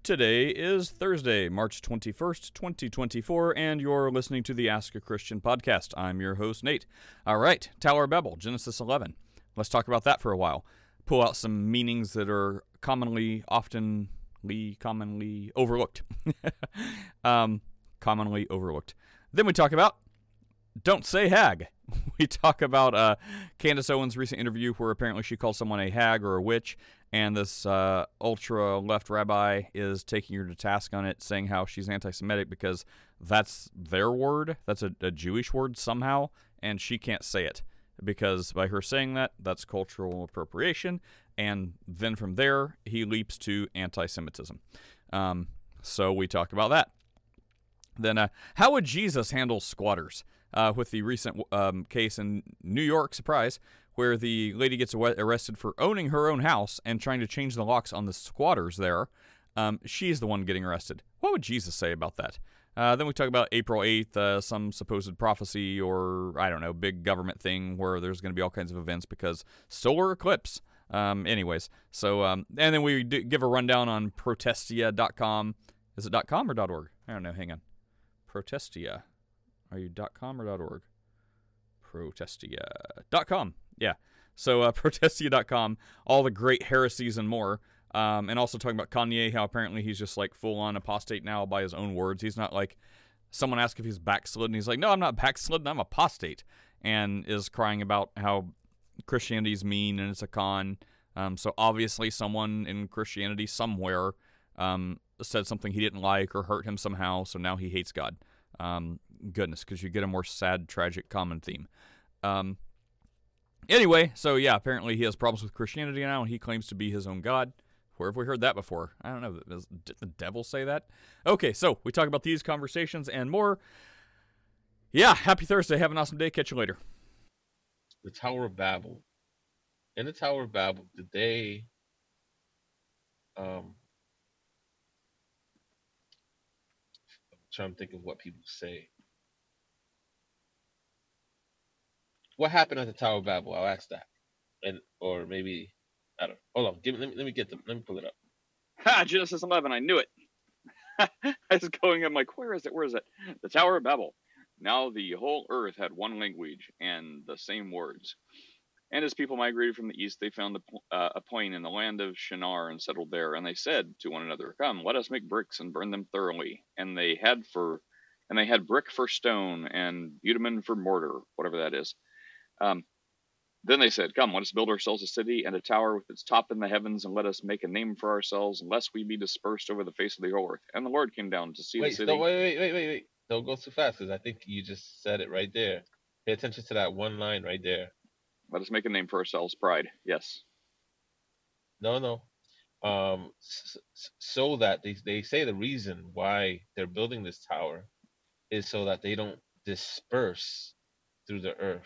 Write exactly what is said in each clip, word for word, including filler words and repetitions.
Today is Thursday, March twenty-first, twenty twenty-four, and you're listening to the Ask a Christian podcast. I'm your host, Nate. All right, Tower of Babel, Genesis eleven. Let's talk about that for a while. Pull out some meanings that are commonly, oftenly, commonly overlooked. um, commonly overlooked. Then we talk about Don't Say Hag. We talk about uh, Candace Owens' recent interview where apparently she called someone a hag or a witch, and this uh, ultra-left rabbi is taking her to task on it, saying how she's anti-Semitic because that's their word, that's a, a Jewish word somehow, and she can't say it. Because by her saying that, that's cultural appropriation, and then from there, he leaps to anti-Semitism. Um, so we talk about that. Then, uh, how would Jesus handle squatters? Uh, with the recent um, case in New York, surprise, where the lady gets arrested for owning her own house and trying to change the locks on the squatters there. Um, she's the one getting arrested. What would Jesus say about that? Uh, then we talk about April eighth, uh, some supposed prophecy or, I don't know, big government thing where there's going to be all kinds of events because solar eclipse. Um, anyways, so, um, and then we do give a rundown on protestia dot com. Is it .com or .org? I don't know, hang on. Protestia. Are you .com or .org? Protestia dot com. Yeah. So uh, protestia dot com, all the great heresies and more. Um, and also talking about Kanye, how apparently he's just like full-on apostate now by his own words. He's not like, someone asked if he's backslidden. He's like, no, I'm not backslidden, I'm apostate. And is crying about how Christianity's mean and it's a con. Um, so obviously someone in Christianity somewhere um, said something he didn't like or hurt him somehow, so now he hates God. Um, goodness, because you get a more sad, tragic, common theme. Um, anyway, so yeah, apparently he has problems with Christianity now, and he claims to be his own God. Where have we heard that before? I don't know. Did the devil say that? Okay, so we talk about these conversations and more. Yeah, happy Thursday. Have an awesome day. Catch you later. The Tower of Babel. In the Tower of Babel, did they um trying to think of what people say. What happened at the Tower of Babel? I'll ask that. And or maybe I don't know. Hold on, give me let me let me get them. Let me pull it up. Ha! Genesis eleven. I knew it. I was going. I'm like, where is it? Where is it? The Tower of Babel. Now the whole earth had one language and the same words. And as people migrated from the east, they found a, uh, a plain in the land of Shinar and settled there. And they said to one another, "Come, let us make bricks and burn them thoroughly." And they had for, and they had brick for stone and bitumen for mortar, whatever that is. Um, then they said, "Come, let us build ourselves a city and a tower with its top in the heavens, and let us make a name for ourselves, lest we be dispersed over the face of the whole earth." And the Lord came down to see wait, the city. Wait, wait, wait, wait, wait! Don't go too fast, because I think you just said it right there. Pay attention to that one line right there. Let us make a name for ourselves. Pride. Yes. No, no. Um, so that they they say the reason why they're building this tower is so that they don't disperse through the earth.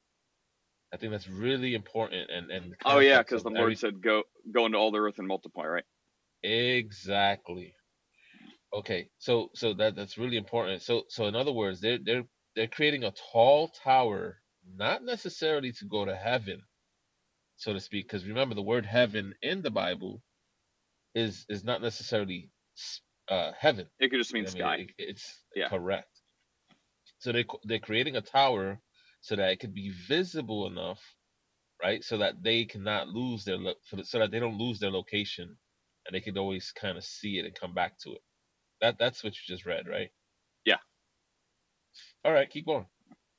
I think that's really important. And and oh yeah, because the Lord every... said, "Go go into all the earth and multiply." Right. Exactly. Okay, so so that that's really important. So so in other words, they're they're they're creating a tall tower, not necessarily to go to heaven, so to speak. Because remember, the word heaven in the Bible is is not necessarily uh, heaven. It could just mean I mean, sky. It, it's yeah. correct. So they they're creating a tower so that it could be visible enough, right? So that they cannot lose their lo- so that they don't lose their location, and they could always kind of see it and come back to it. That that's what you just read, right? Yeah. All right, keep going.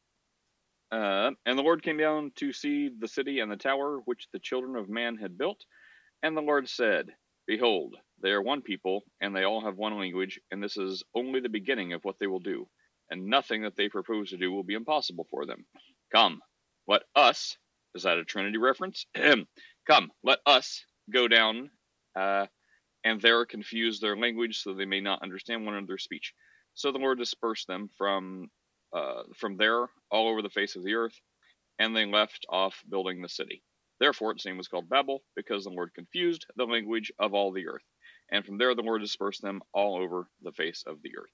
Uh, and the Lord came down to see the city and the tower which the children of man had built. And the Lord said, "Behold, they are one people, and they all have one language, and this is only the beginning of what they will do. And nothing that they propose to do will be impossible for them. Come, let us," is that a Trinity reference? "Come, let us go down, uh, and there confuse their language, so they may not understand one another's speech." So the Lord dispersed them from uh, from there all over the face of the earth, and they left off building the city. Therefore its name was called Babel, because the Lord confused the language of all the earth. And from there the Lord dispersed them all over the face of the earth.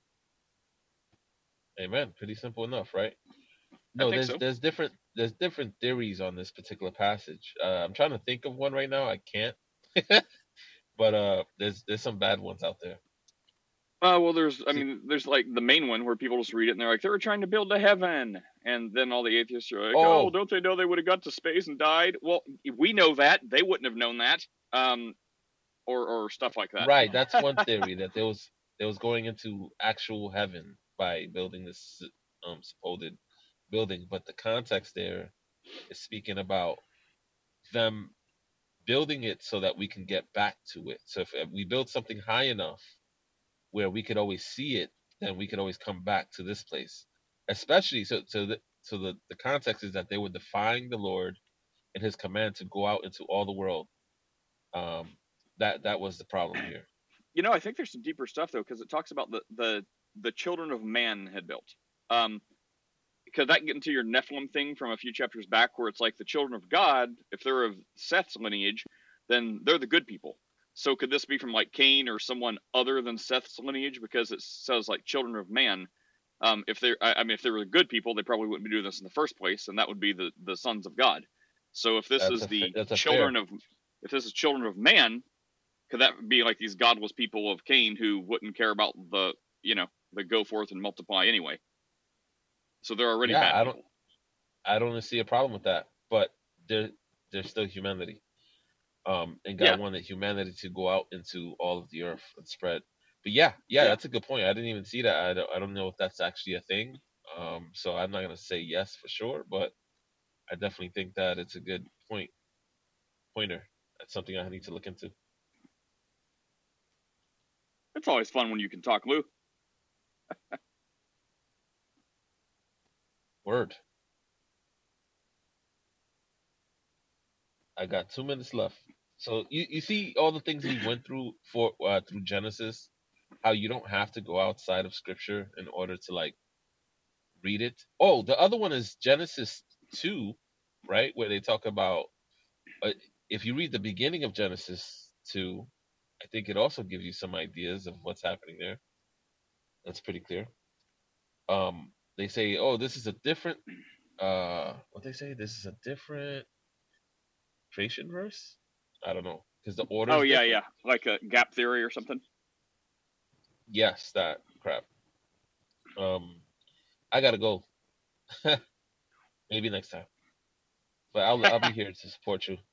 Amen. Pretty simple enough, right? No, there's so. there's different there's different theories on this particular passage. Uh, I'm trying to think of one right now. I can't. but uh, there's there's some bad ones out there. Uh, well, there's, I See, mean, there's like the main one where people just read it and they're like, they were trying to build a heaven. And then all the atheists are like, oh, oh, don't they know they would have got to space and died? Well, we know that. They wouldn't have known that. Um, or, or stuff like that. right. That's one theory that there was there was going into actual heaven by building this um supposed building, but the context there is speaking about them building it so that we can get back to it. So if we build something high enough where we could always see it, then we could always come back to this place. Especially so so the so the, the context is that they were defying the Lord and his command to go out into all the world. Um that that was the problem here. You know, I think there's some deeper stuff though, because it talks about the, the, the children of man had built. Um, because that get into your Nephilim thing from a few chapters back, where it's like the children of God, if they're of Seth's lineage, then they're the good people. So could this be from like Cain or someone other than Seth's lineage? Because it says like children of man. Um, if they're, I, I mean, if they were good people, they probably wouldn't be doing this in the first place, and that would be the, the sons of God. So if this That's is a the that's a children fair. of, if this is children of man, could that be like these godless people of Cain who wouldn't care about the, you know, the go forth and multiply anyway? So they're already Yeah, bad I don't people. I don't see a problem with that. But there there's still humanity. Um, and Yeah, God wanted humanity to go out into all of the earth and spread. But yeah, yeah, yeah. that's a good point. I didn't even see that. I don't I don't know if that's actually a thing. Um, so I'm not gonna say yes for sure, but I definitely think that it's a good point pointer. That's something I need to look into. It's always fun when you can talk, Lou. Word. I got two minutes left. So you, you see all the things we went through for uh, through Genesis, how you don't have to go outside of Scripture in order to like read it. Oh, the other one is Genesis two, right, where they talk about uh, if you read the beginning of Genesis two, I think it also gives you some ideas of what's happening there. That's pretty clear. Um, they say, oh, this is a different. Uh, what they say? This is a different creation verse. I don't know because the order Oh is yeah, different. yeah, like a gap theory or something. Yes, that crap. Um, I gotta go. Maybe next time, but I'll I'll be here to support you.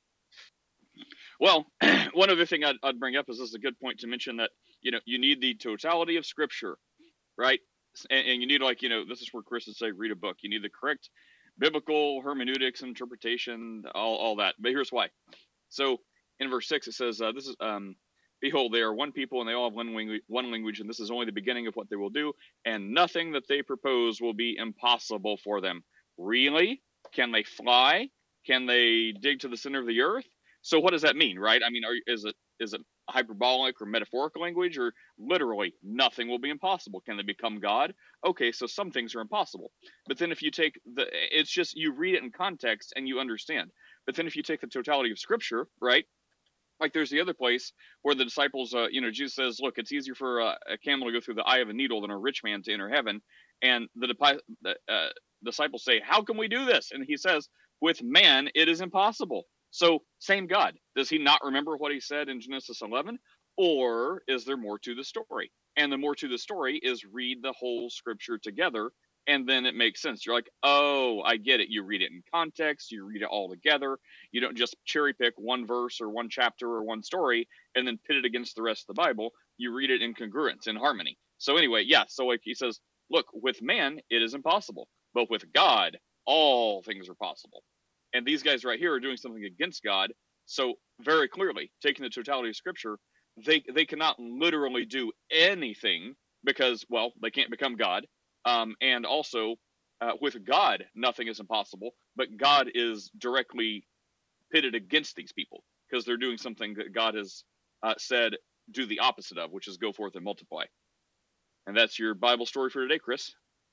Well, one other thing I'd, I'd bring up is this is a good point to mention that you know you need the totality of Scripture, right? And, and you need like you know this is where Chris would say read a book. You need the correct biblical hermeneutics, interpretation, all all that. But here's why. So in verse six it says, uh, "This is um, behold, they are one people, and they all have one language, one language, and this is only the beginning of what they will do, and nothing that they propose will be impossible for them." Really? Can they fly? Can they dig to the center of the earth? So what does that mean, right? I mean, are, is it is it hyperbolic or metaphorical language, or literally nothing will be impossible? Can they become God? Okay, so some things are impossible. But then if you take the, it's just you read it in context and you understand. But then if you take the totality of Scripture, right? Like there's the other place where the disciples, uh, you know, Jesus says, look, it's easier for a, a camel to go through the eye of a needle than a rich man to enter heaven. And the, the uh, disciples say, how can we do this? And he says, with man, it is impossible. So same God. Does he not remember what he said in Genesis eleven? Or is there more to the story? And the more to the story is read the whole Scripture together, and then it makes sense. You're like, oh, I get it. You read it in context. You read it all together. You don't just cherry pick one verse or one chapter or one story and then pit it against the rest of the Bible. You read it in congruence, in harmony. So anyway, yeah. So like he says, look, with man, it is impossible, but with God, all things are possible. And these guys right here are doing something against God. So very clearly, taking the totality of Scripture, they they cannot literally do anything because, well, they can't become God. Um, and also, uh, with God, nothing is impossible, but God is directly pitted against these people because they're doing something that God has uh, said do the opposite of, which is go forth and multiply. And that's your Bible story for today, Chris.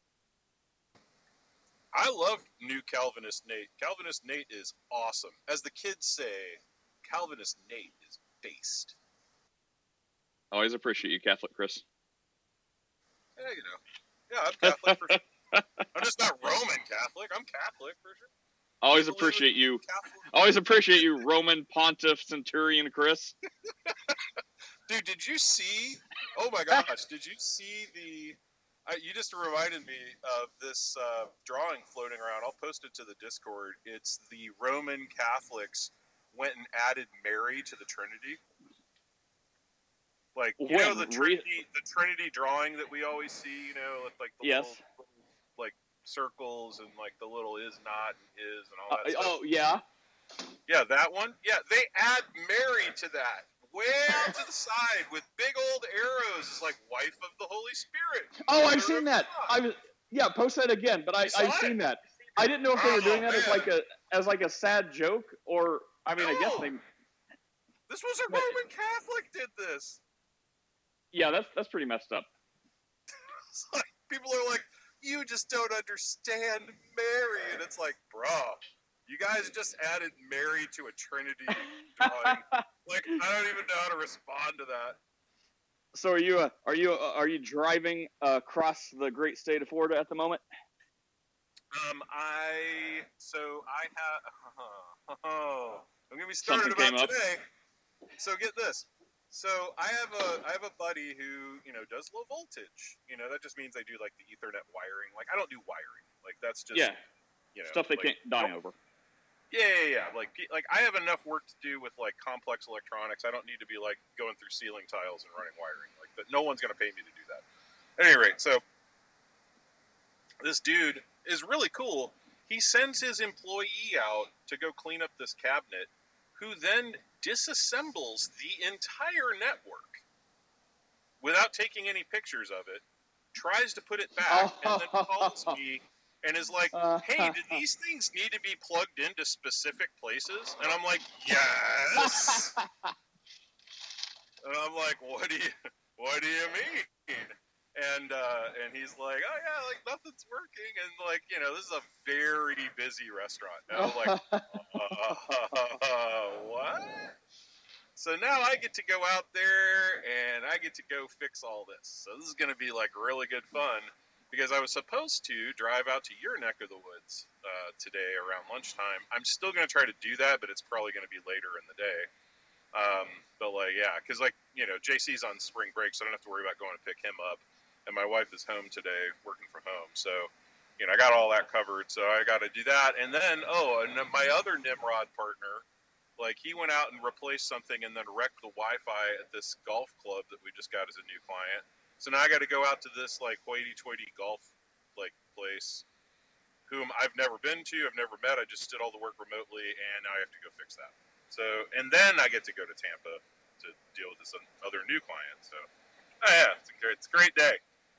I love new Calvinist Nate. Calvinist Nate is awesome. As the kids say, Calvinist Nate is based. Always appreciate you, Catholic Chris. Yeah, you know. Yeah, I'm Catholic for sure. I'm just not Roman Catholic. I'm Catholic for sure. Always We believe appreciate in you. Catholic- Always appreciate you, Roman Pontiff Centurion Chris. Dude, did you see? Oh my gosh, did you see the? I, you just reminded me of this uh, drawing floating around. I'll post it to the Discord. It's the Roman Catholics went and added Mary to the Trinity. Like you know When? the Trinity, the Trinity drawing that we always see. You know, with like the Yes. little like circles and like the little is not and is and all Uh, that stuff. oh yeah. Yeah, that one. Yeah, they add Mary to that. Way out to the side with big old arrows. It's like wife of the Holy Spirit. Oh, I've Mother seen of that. God. I was yeah. Post that again, but I You saw I've it? seen that. I didn't know if they were Oh, doing that as man. like a as like a sad joke or I mean I guess No. they. This was a But- Roman Catholic did this. Yeah, that's that's pretty messed up. It's like, people are like, you just don't understand Mary. And it's like, bro, you guys just added Mary to a Trinity drawing. Like, I don't even know how to respond to that. So are you uh, are you uh, are you driving uh, across the great state of Florida at the moment? Um, I, so I have, oh, I'm going to be started Something came about up. today. So get this. So I have a I have a buddy who, you know, does low voltage. You know, that just means they do like the Ethernet wiring. Like I don't do wiring. Like that's just Yeah, you know, stuff they like, can't die over. Yeah, yeah, yeah. Like like I have enough work to do with like complex electronics. I don't need to be like going through ceiling tiles and running wiring. Like that no one's gonna pay me to do that. At any rate, so this dude is really cool. He sends his employee out to go clean up this cabinet, who then disassembles the entire network without taking any pictures of it, tries to put it back, and then calls me and is like, hey, do these things need to be plugged into specific places? And I'm like, yes. And I'm like, what do you what do you mean? And uh, and he's like, oh yeah, like nothing's working, and like you know, this is a very busy restaurant. And I'm like, uh, what? So now I get to go out there and I get to go fix all this. So this is going to be like really good fun because I was supposed to drive out to your neck of the woods uh, today around lunchtime. I'm still going to try to do that, but it's probably going to be later in the day. Um, but like, yeah, because like, you know, J C's on spring break, so I don't have to worry about going to pick him up. And my wife is home today working from home. So, you know, I got all that covered. So I got to do that. And then, oh, and then my other Nimrod partner, like he went out and replaced something and then wrecked the Wi-Fi at this golf club that we just got as a new client. So now I got to go out to this like hoity-toity golf like place, whom I've never been to, I've never met. I just did all the work remotely, and now I have to go fix that. So, and then I get to go to Tampa to deal with this other new client. So, oh yeah, it's a great, it's a great day.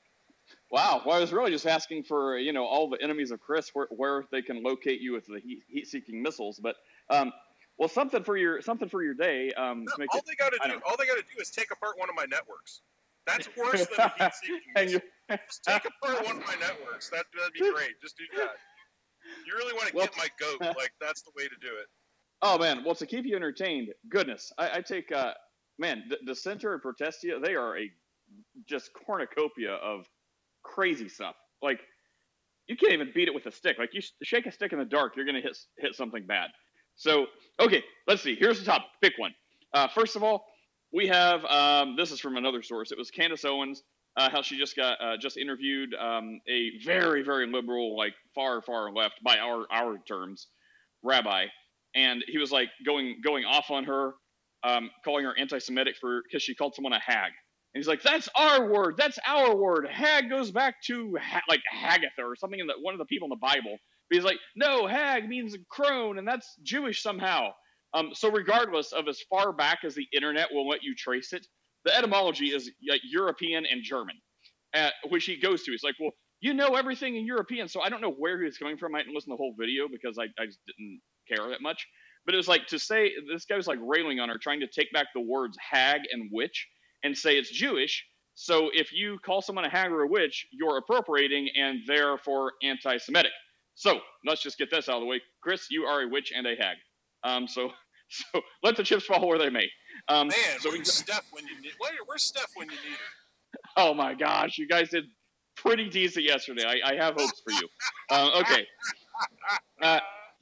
Wow. Well, I was really just asking for, you know, all the enemies of Chris, where, where they can locate you with the heat, heat-seeking missiles. But, um, well, something for your something for your day. Um, No, to make all it, they got to I do, don't- all they got to do is take apart one of my networks. That's worse than a heat-seeking And missile. you- Just take apart one of my networks. That, that'd be great. Just do that. You really want to Well- get my goat? Like that's the way to do it. Oh man, well to keep you entertained, goodness, I, I take uh, man, the, the Center and Protestia, they are a just cornucopia of crazy stuff. Like you can't even beat it with a stick. Like you shake a stick in the dark, you're gonna hit hit something bad. So okay, let's see. Here's the topic. Pick one. Uh, first of all, we have um, this is from another source. It was Candace Owens. Uh, how she just got uh, just interviewed um, a very very liberal, like far far left by our our terms, rabbi. And he was like going going off on her, um, calling her anti-Semitic for because she called someone a hag. And he's like, "That's our word. That's our word. Hag goes back to ha- like Hagatha or something in the, one of the people in the Bible." But he's like, "No, hag means crone, and that's Jewish somehow." Um, so regardless of as far back as the internet will let you trace it, the etymology is like European and German, uh, which he goes to. He's like, "Well, you know everything in European, so I don't know where he was coming from. I didn't listen to the whole video because I, I just didn't care that much." But it was like to say this guy was like railing on her, trying to take back the words hag and witch and say it's Jewish. So if you call someone a hag or a witch, you're appropriating and therefore anti-Semitic. So let's just get this out of the way. Chris, you are a witch and a hag. Um, so so let the chips fall where they may. Um, Man, so where's we, Steph when you need? Where, where's Steph when you need her? oh my gosh, you guys did pretty decent yesterday. I, I have hopes for you. Uh, okay. Uh,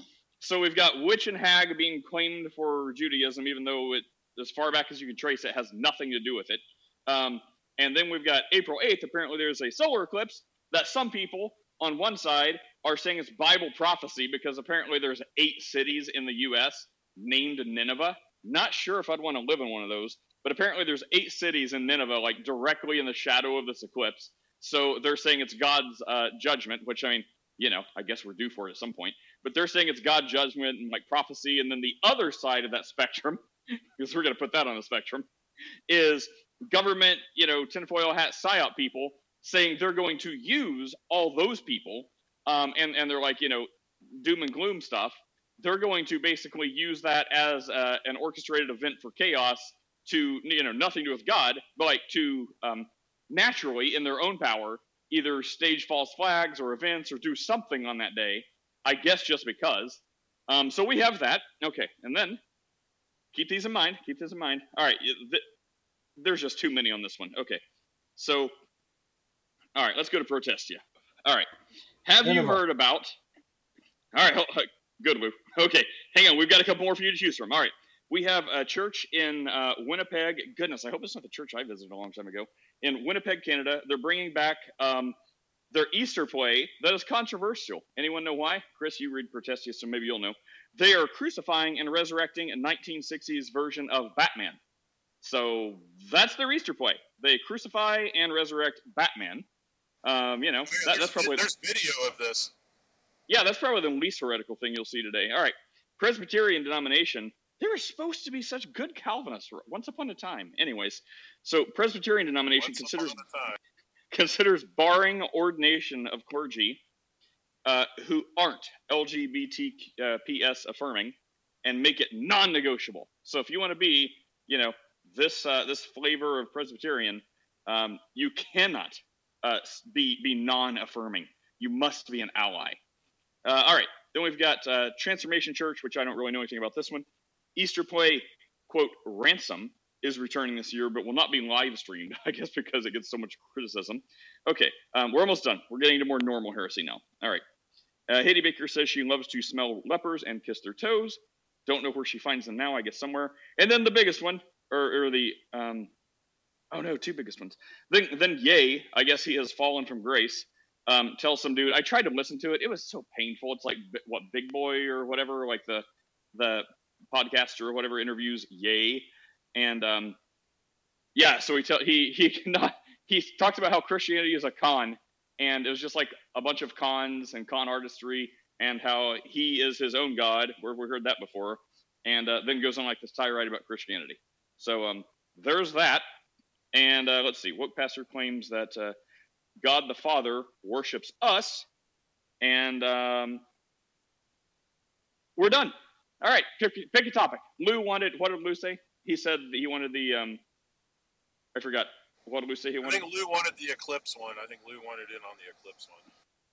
So we've got witch and hag being claimed for Judaism, even though it, as far back as you can trace it, has nothing to do with it. Um, and then we've got April eighth. Apparently there's a solar eclipse that some people on one side are saying it's Bible prophecy because apparently there's eight cities in the U S named Nineveh. Not sure if I'd want to live in one of those, but apparently there's eight cities in Nineveh, like directly in the shadow of this eclipse. So they're saying it's God's uh, judgment, which I mean, you know, I guess we're due for it at some point. But they're saying it's God's judgment and like prophecy. And then the other side of that spectrum, because we're going to put that on the spectrum, is government, you know, tinfoil hat psyop people saying they're going to use all those people. Um, and, and they're like, you know, doom and gloom stuff. They're going to basically use that as uh, an orchestrated event for chaos to, you know, nothing to do with God, but like to um, naturally, in their own power, either stage false flags or events or do something on that day, I guess just because. Um, so we have that. Okay, and then keep these in mind. Keep this in mind. All right, th- there's just too many on this one. Okay, so, all right, let's go to Protestia. All right, have you heard about... All right, good, Lou. Okay, hang on. We've got a couple more for you to choose from. All right, we have a church in uh, Winnipeg. Goodness, I hope it's not the church I visited a long time ago. In Winnipeg, Canada, they're bringing back um, their Easter play that is controversial. Anyone know why? Chris, you read Protestia, so maybe you'll know. They are crucifying and resurrecting a nineteen sixties version of Batman. So that's their Easter play. They crucify and resurrect Batman. Um, you know, Oh, yeah, that, that's probably... There's video of this. Yeah, that's probably the least heretical thing you'll see today. All right, Presbyterian denomination. They were supposed to be such good Calvinists once upon a time. Anyways, so Presbyterian denomination Once considers upon a time. considers barring ordination of clergy uh, who aren't L G B T P S affirming and make it non-negotiable. So if you want to be, you know, this uh, this flavor of Presbyterian, um, you cannot uh, be be non-affirming. You must be an ally. Uh, all right, then we've got uh, Transformation Church, which I don't really know anything about this one. Easter play, quote, Ransom, is returning this year, but will not be live streamed, I guess because it gets so much criticism. Okay, um, we're almost done. We're getting to more normal heresy now. All right. Uh, Haiti Baker says she loves to smell lepers and kiss their toes. Don't know where she finds them now, I guess somewhere. And then the biggest one, or, or the, um, oh no, two biggest ones. Then, then Ye, I guess he has fallen from grace. Um, tell some dude, I tried to listen to it. It was so painful. It's like, what, Big Boy or whatever, like the the podcaster or whatever interviews Ye. And, um, yeah, so he tell he he cannot, he talked about how Christianity is a con, and it was just like a bunch of cons and con artistry, and how he is his own God, where we heard that before, and uh, then goes on like this tirade about Christianity. So um, there's that. And uh, let's see, what pastor claims that uh, God the Father worships us, and um, we're done. All right, pick, pick a topic. Lou wanted, what did Lou say? He said that he wanted the, um, I forgot. What did Lou say he wanted? I think Lou wanted the Eclipse one. I think Lou wanted in on the Eclipse one.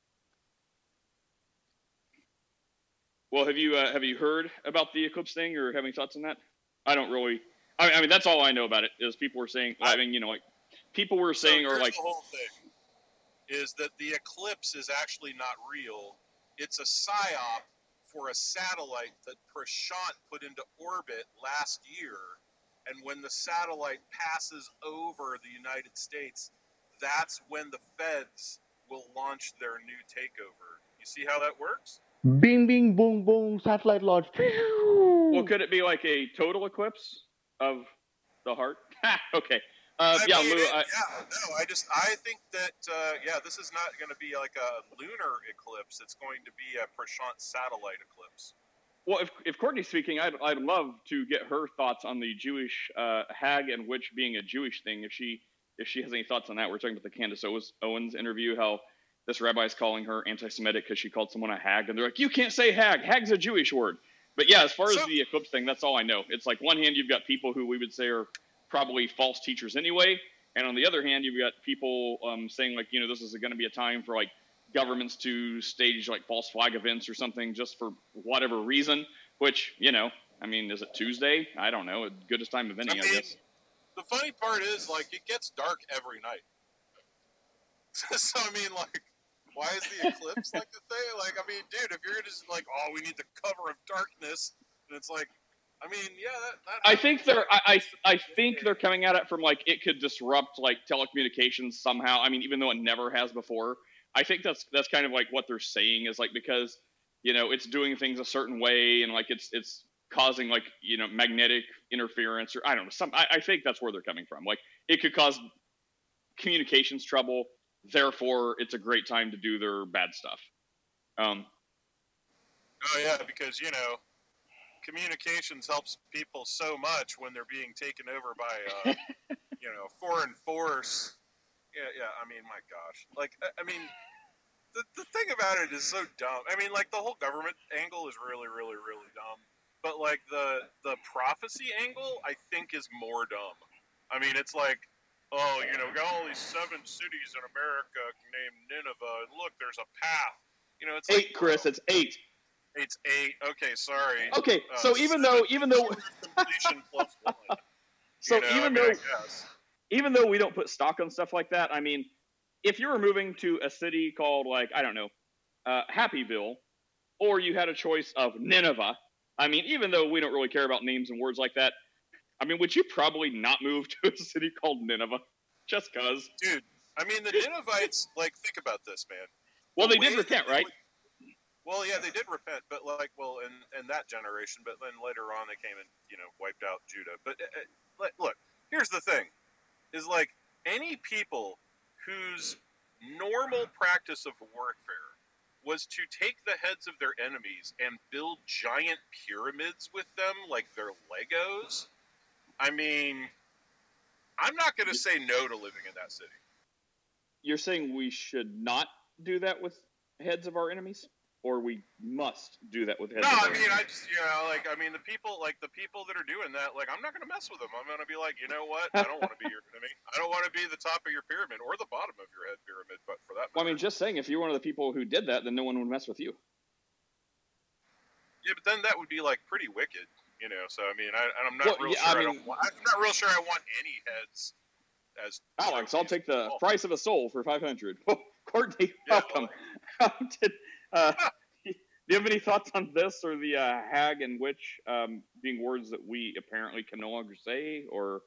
Well, have you uh, have you heard about the eclipse thing, or have any thoughts on that? I don't really. I, I mean, that's all I know about it. Is people were saying. I, I mean, you know, like people were saying, so or like the whole thing is that the eclipse is actually not real. It's a psyop for a satellite that Prashant put into orbit last year, and when the satellite passes over the United States, that's when the feds will launch their new takeover. You see how that works? Bing, bing, boom, boom, satellite launch. Well, could it be like a total eclipse of the heart? Okay. Uh, I yeah, mean, Lou. it, I, yeah, no, I just, I think that, uh, yeah, this is not going to be like a lunar eclipse. It's going to be a Prashant satellite eclipse. well, if if Courtney's speaking, I'd I'd love to get her thoughts on the Jewish uh, hag and witch being a Jewish thing. If she if she has any thoughts on that, we're talking about the Candace Owens interview. How this rabbi is calling her anti-Semitic because she called someone a hag, and they're like, you can't say hag. Hag's a Jewish word. But yeah, as far as So- the eclipse thing, that's all I know. It's like one hand you've got people who we would say are probably false teachers anyway, and on the other hand you've got people um, saying like, you know, this is going to be a time for like governments to stage like false flag events or something just for whatever reason. Which, you know, I mean, is it Tuesday? I don't know. Goodest time of any, I I, mean, guess. The funny part is, like, it gets dark every night. So, I mean, like, Why is the eclipse like the thing? Like, I mean, dude, if you're just like, oh, we need the cover of darkness, and it's like, I mean, yeah, that. that I think they're. I, I I think they're coming at it from like it could disrupt like telecommunications somehow. I mean, even though it never has before. I think that's that's kind of like what they're saying is like because you know it's doing things a certain way and like it's it's causing like you know magnetic interference or I don't know some. I, I think that's where they're coming from. Like it could cause communications trouble. Therefore, it's a great time to do their bad stuff. Um. Oh yeah, because you know. Communications helps people so much when they're being taken over by, uh, you know, foreign force. Yeah, yeah. I mean, my gosh. Like, I, I mean, the the thing about it is so dumb. I mean, like the whole government angle is really, really, really dumb. But like the the prophecy angle, I think, is more dumb. I mean, it's like, oh, you know, we got all these seven cities in America named Nineveh, and look, there's a path. You know, it's eight, like, Chris. oh, It's eight. It's eight. Okay, sorry. Okay, Uh, so even though even though completion plus one. so you know, even I mean, though I guess. even though we don't put stock on stuff like that, I mean, if you were moving to a city called like I don't know, uh, Happyville, or you had a choice of Nineveh, I mean, even though we don't really care about names and words like that, I mean, would you probably not move to a city called Nineveh just cause? Dude, I mean, the Ninevites, like, think about this, man. Well, The they did way repent, that they right? would- Well, yeah, they did repent, but like, well, in, in that generation, but then later on they came and, you know, wiped out Judah. But uh, look, here's the thing, is like any people whose normal practice of warfare was to take the heads of their enemies and build giant pyramids with them like they're Legos. I mean, I'm not going to say no to living in that city. You're saying we should not do that with heads of our enemies? Or we must do that with heads No, of I our mean, enemies? I just, you know, like, I mean, the people, like, the people that are doing that, like, I'm not going to mess with them. I'm going to be like, you know what? I don't want to be your enemy. I don't want to be the top of your pyramid or the bottom of your head pyramid, but for that matter. Well, I mean, just saying, if you're one of the people who did that, then no one would mess with you. Yeah, but then that would be, like, pretty wicked, you know, so, I mean, I, I'm not Well, real yeah, sure I I, mean- don't want, I'm not real sure I want any heads as Alex, I'll trophies. take the Oh, price of a soul for five hundred. Oh, Courtney, Yeah, welcome. Did, uh, do you have any thoughts on this or the uh, hag and witch um, being words that we apparently can no longer say? Or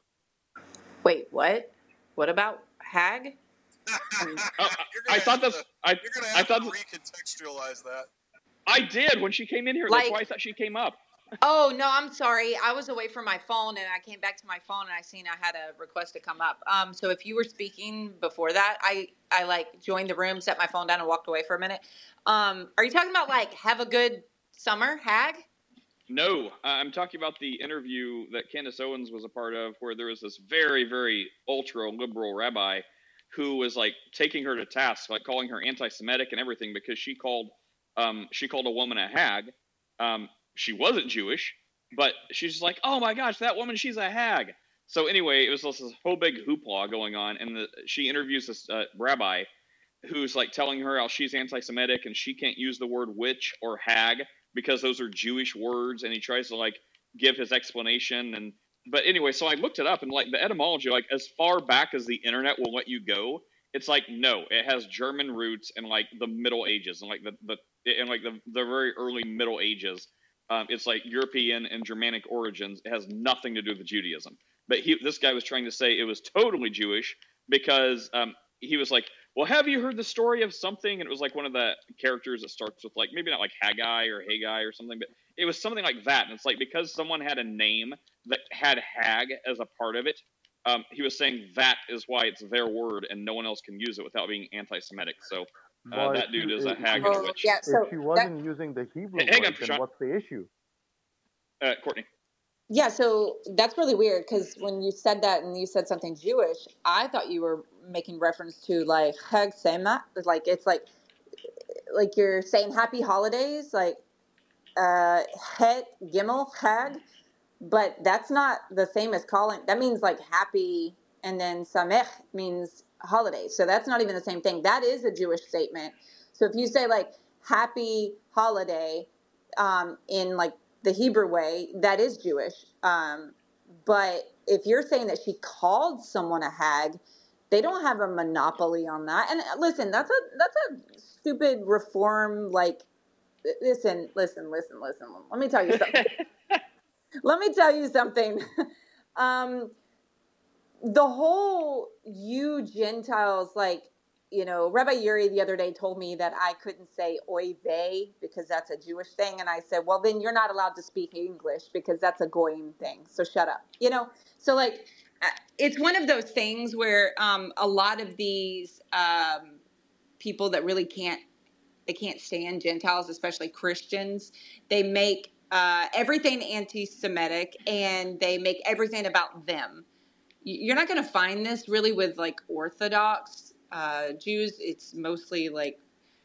Wait, what? What about hag? uh, You're I gonna thought have that's to- I You're going to I have to thought recontextualize that. I did when she came in here. That's Like- why I thought she came up. Oh, no, I'm sorry. I was away from my phone and I came back to my phone and I seen I had a request to come up. Um, so if you were speaking before that, I, I like joined the room, set my phone down and walked away for a minute. Um, are you talking about like have a good summer, hag? No, uh, I'm talking about the interview that Candace Owens was a part of, where there was this very, very ultra liberal rabbi who was like taking her to task, like calling her anti-Semitic and everything because she called um, she called a woman a hag. Um, she wasn't Jewish, but she's just like, oh my gosh, that woman, she's a hag. So anyway, it was this whole big hoopla going on, and the, she interviews this uh, rabbi who's like telling her how she's anti-Semitic and she can't use the word witch or hag because those are Jewish words, and he tries to like give his explanation. And but anyway, so I looked it up, and like the etymology, like as far back as the internet will let you go, it's like no, it has German roots in like the Middle Ages and like the the in like the the very early Middle Ages. Um, it's like European and Germanic origins. It has nothing to do with Judaism. But he, this guy was trying to say it was totally Jewish because um, he was like, well, have you heard the story of something? And it was like one of the characters that starts with like, maybe not like Haggai or Haggai or something, but it was something like that. And it's like, because someone had a name that had hag as a part of it, um, he was saying that is why it's their word and no one else can use it without being anti-Semitic. So uh, Boy, that dude if is she- a hag if- and a Oh, witch. yeah. So If she that, wasn't using the Hebrew Hey, hang on, word, then Prashant. what's the issue? Uh, Courtney. yeah, so that's really weird because when you said that and you said something Jewish, I thought you were making reference to like Chag Sema, like it's like like you're saying happy holidays, like uh Het Gimel Chag, but that's not the same as calling. That means like happy, and then Samech means holiday. So that's not even the same thing. That is a Jewish statement. So if you say like happy holiday um, in like the Hebrew way, that is Jewish. Um, but if you're saying that she called someone a hag, They don't have a monopoly on that. And uh, listen, that's a that's a stupid reform. Like, listen, listen, listen, listen. Let me tell you something. Let me tell you something. um, the whole you Gentiles, like, you know, Rabbi Yuri the other day told me that I couldn't say oy vey because that's a Jewish thing. And I said, well, then you're not allowed to speak English because that's a goyim thing. So shut up. You know, so like, uh, it's one of those things where um, a lot of these um, people that really can't, they can't stand Gentiles, especially Christians, they make uh, everything anti-Semitic and they make everything about them. You're not going to find this really with like Orthodox uh, Jews. It's mostly like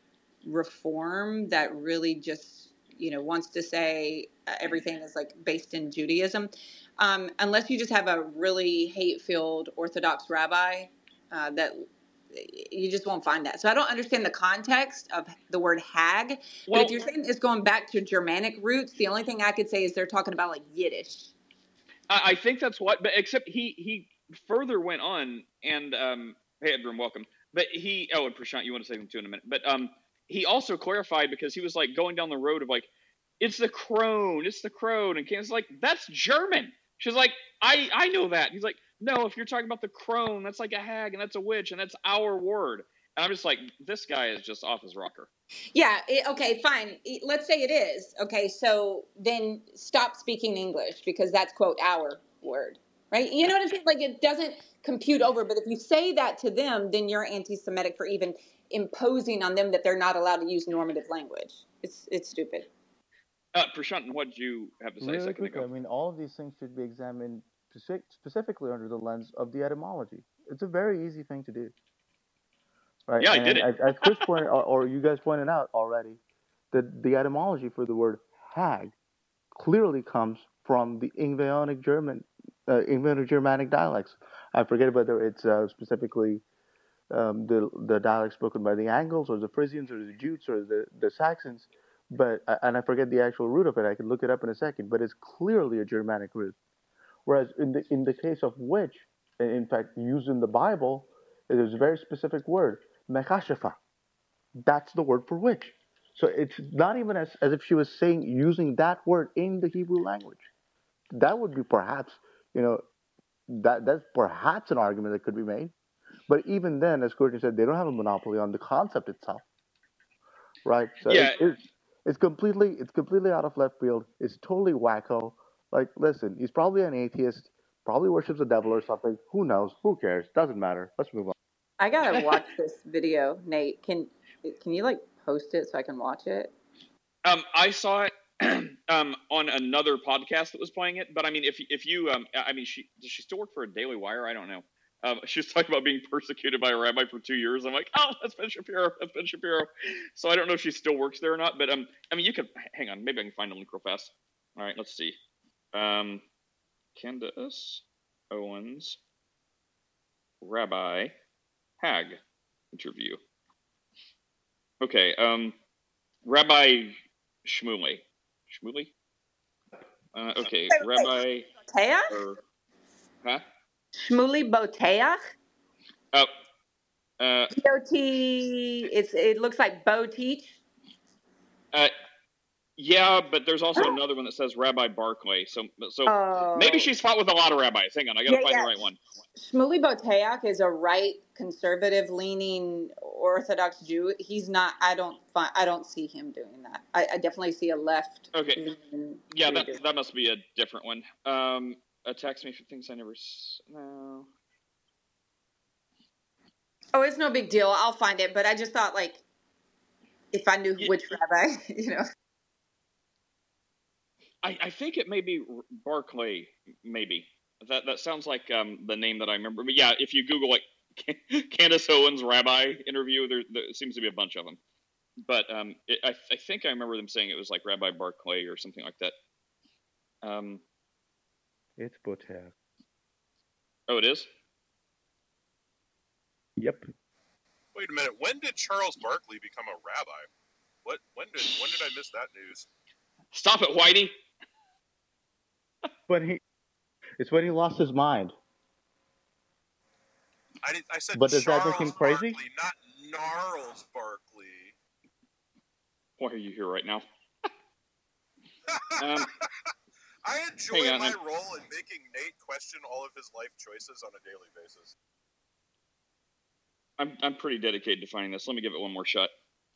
Reform that really just, you know, wants to say uh, everything is like based in Judaism. Um, unless you just have a really hate-filled Orthodox rabbi uh, that you just won't find that. So I don't understand the context of the word hag. Well, but if you're saying it's going back to Germanic roots, the only thing I could say is they're talking about like Yiddish. I, I think that's what, but except he he further went on and um, hey Edwin, welcome. But he oh and Prashant, you want to say them too in a minute. But um, he also clarified because he was like going down the road of like, it's the crone, it's the crone, and Candace's like, that's German. She's like, I I know that. He's like, no, if you're talking about the crone, that's like a hag and that's a witch and that's our word. And I'm just like, this guy is just off his rocker. Yeah. It, okay, fine. It- let's say it is. Okay. So then stop speaking English because that's quote our word, right? You know what I'm saying? Like it doesn't compute over, but if you say that to them, then you're anti-Semitic for even imposing on them that they're not allowed to use normative language. It's, it's stupid. Uh, Prashant, what did you have to say a Really second quickly, I ago? mean, all of these things should be examined speci- specifically under the lens of the etymology. It's a very easy thing to do, right? Yeah, I And, did and it. as, as Chris pointed, or, or you guys pointed out already, that the etymology for the word hag clearly comes from the Ingvaeonic German, uh, Ingvaeonic Germanic dialects. I forget whether it's uh, specifically um, the the dialect spoken by the Angles or the Frisians or the Jutes or the, the Saxons, but and I forget the actual root of it. I can look it up in a second, but it's clearly a Germanic root. Whereas in the in the case of witch, in fact, used in the Bible, there's a very specific word, mechashefa. That's the word for witch. So it's not even as, as if she was saying using that word in the Hebrew language. That would be perhaps, you know, that that's perhaps an argument that could be made. But even then, as Courtney said, they don't have a monopoly on the concept itself, right? So Yeah, it, it, it's completely it's completely out of left field. It's totally wacko. Like, listen, he's probably an atheist, probably worships the devil or something. Who knows? Who cares? Doesn't matter. Let's move on. I gotta watch this video, Nate. Can can you like post it so I can watch it? um, I saw it um, on another podcast that was playing it. But I mean, if if you, um, I mean, she does she still work for a Daily Wire? I don't know. Um, she was talking about being persecuted by a rabbi for two years. I'm like, oh, that's Ben Shapiro. That's Ben Shapiro. So I don't know if she still works there or not. But um, I mean, you could hang on. Maybe I can find a link real fast. All right, let's see. Um, Candace Owens, Rabbi Hag interview. Okay, um, Rabbi Shmuley. Shmuley? Uh, okay, Rabbi. Boteach? Or, huh? Shmuley Boteach? Oh, uh, B O T. It's it looks like Bo Teach. uh, yeah, but there's also another one that says Rabbi Barclay. So, so Oh. maybe she's fought with a lot of rabbis. Hang on, I gotta Yeah, find yeah. the right one. Shmuley Boteach is a right conservative leaning Orthodox Jew. He's not. I don't find. I don't see him doing that. I, I definitely see a left. Okay. leaning Yeah, Jew that doing that must be a different one. Um, attacks me for things I never. S- no. Oh, it's no big deal. I'll find it. But I just thought, like, if I knew Yeah. which rabbi, you know. I, I think it may be Barclay, maybe. That that sounds like um, the name that I remember. But yeah, if you Google like Candace Owens rabbi interview, there, there seems to be a bunch of them. But um, it, I, I think I remember them saying it was like Rabbi Barclay or something like that. Um, It's Boteach. oh, it is? Yep. Wait a minute. When did Charles Barkley become a rabbi? What? When did when did I miss that news? Stop it, Whitey. When he, it's when he lost his mind. I did, I said But does that Charles make him crazy? Barkley, not Gnarls Barkley. Why are you here right now? um, I enjoy hang on, my I'm- role in making Nate question all of his life choices on a daily basis. I'm I'm pretty dedicated to finding this. Let me give it one more shot.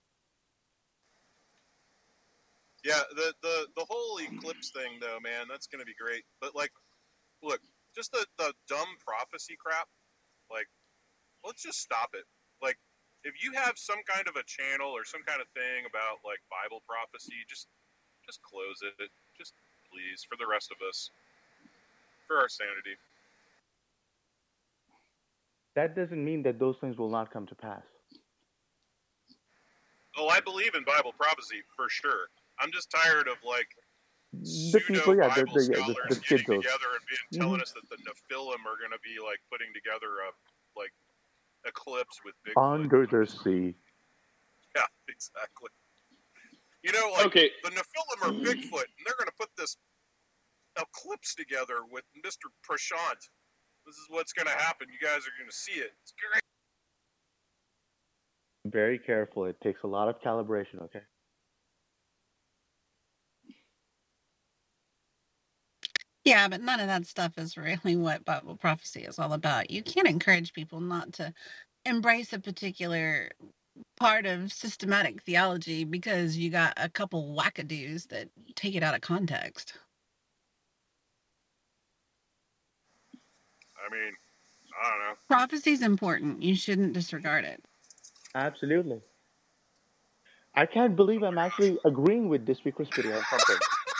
Yeah, the, the, the whole eclipse thing, though, man, that's going to be great. But, like, look, just the, the dumb prophecy crap, like, let's just stop it. Like, if you have some kind of a channel or some kind of thing about, like, Bible prophecy, just just close it. Just, please, for the rest of us. For our sanity. That doesn't mean that those things will not come to pass. Oh, I believe in Bible prophecy, for sure. I'm just tired of, like, The people, yeah, the, pseudo-Bible the, yeah, the, scholars the getting schizo's. together and being, telling Mhm. us that the Nephilim are going to be, like, putting together a, like, eclipse with Bigfoot. Under the sea. Yeah, exactly. You know, like, Okay. the Nephilim are Bigfoot, and they're going to put this eclipse together with Mister Prashant. This is what's going to happen. You guys are going to see it. It's great. Very careful. It takes a lot of calibration, okay? Yeah, but none of that stuff is really what Bible prophecy is all about. You can't encourage people not to embrace a particular part of systematic theology because you got a couple wackadoos that take it out of context. I mean, I don't know. Prophecy's important. You shouldn't disregard it. Absolutely. I can't believe I'm actually agreeing with Dispy Crispity on something.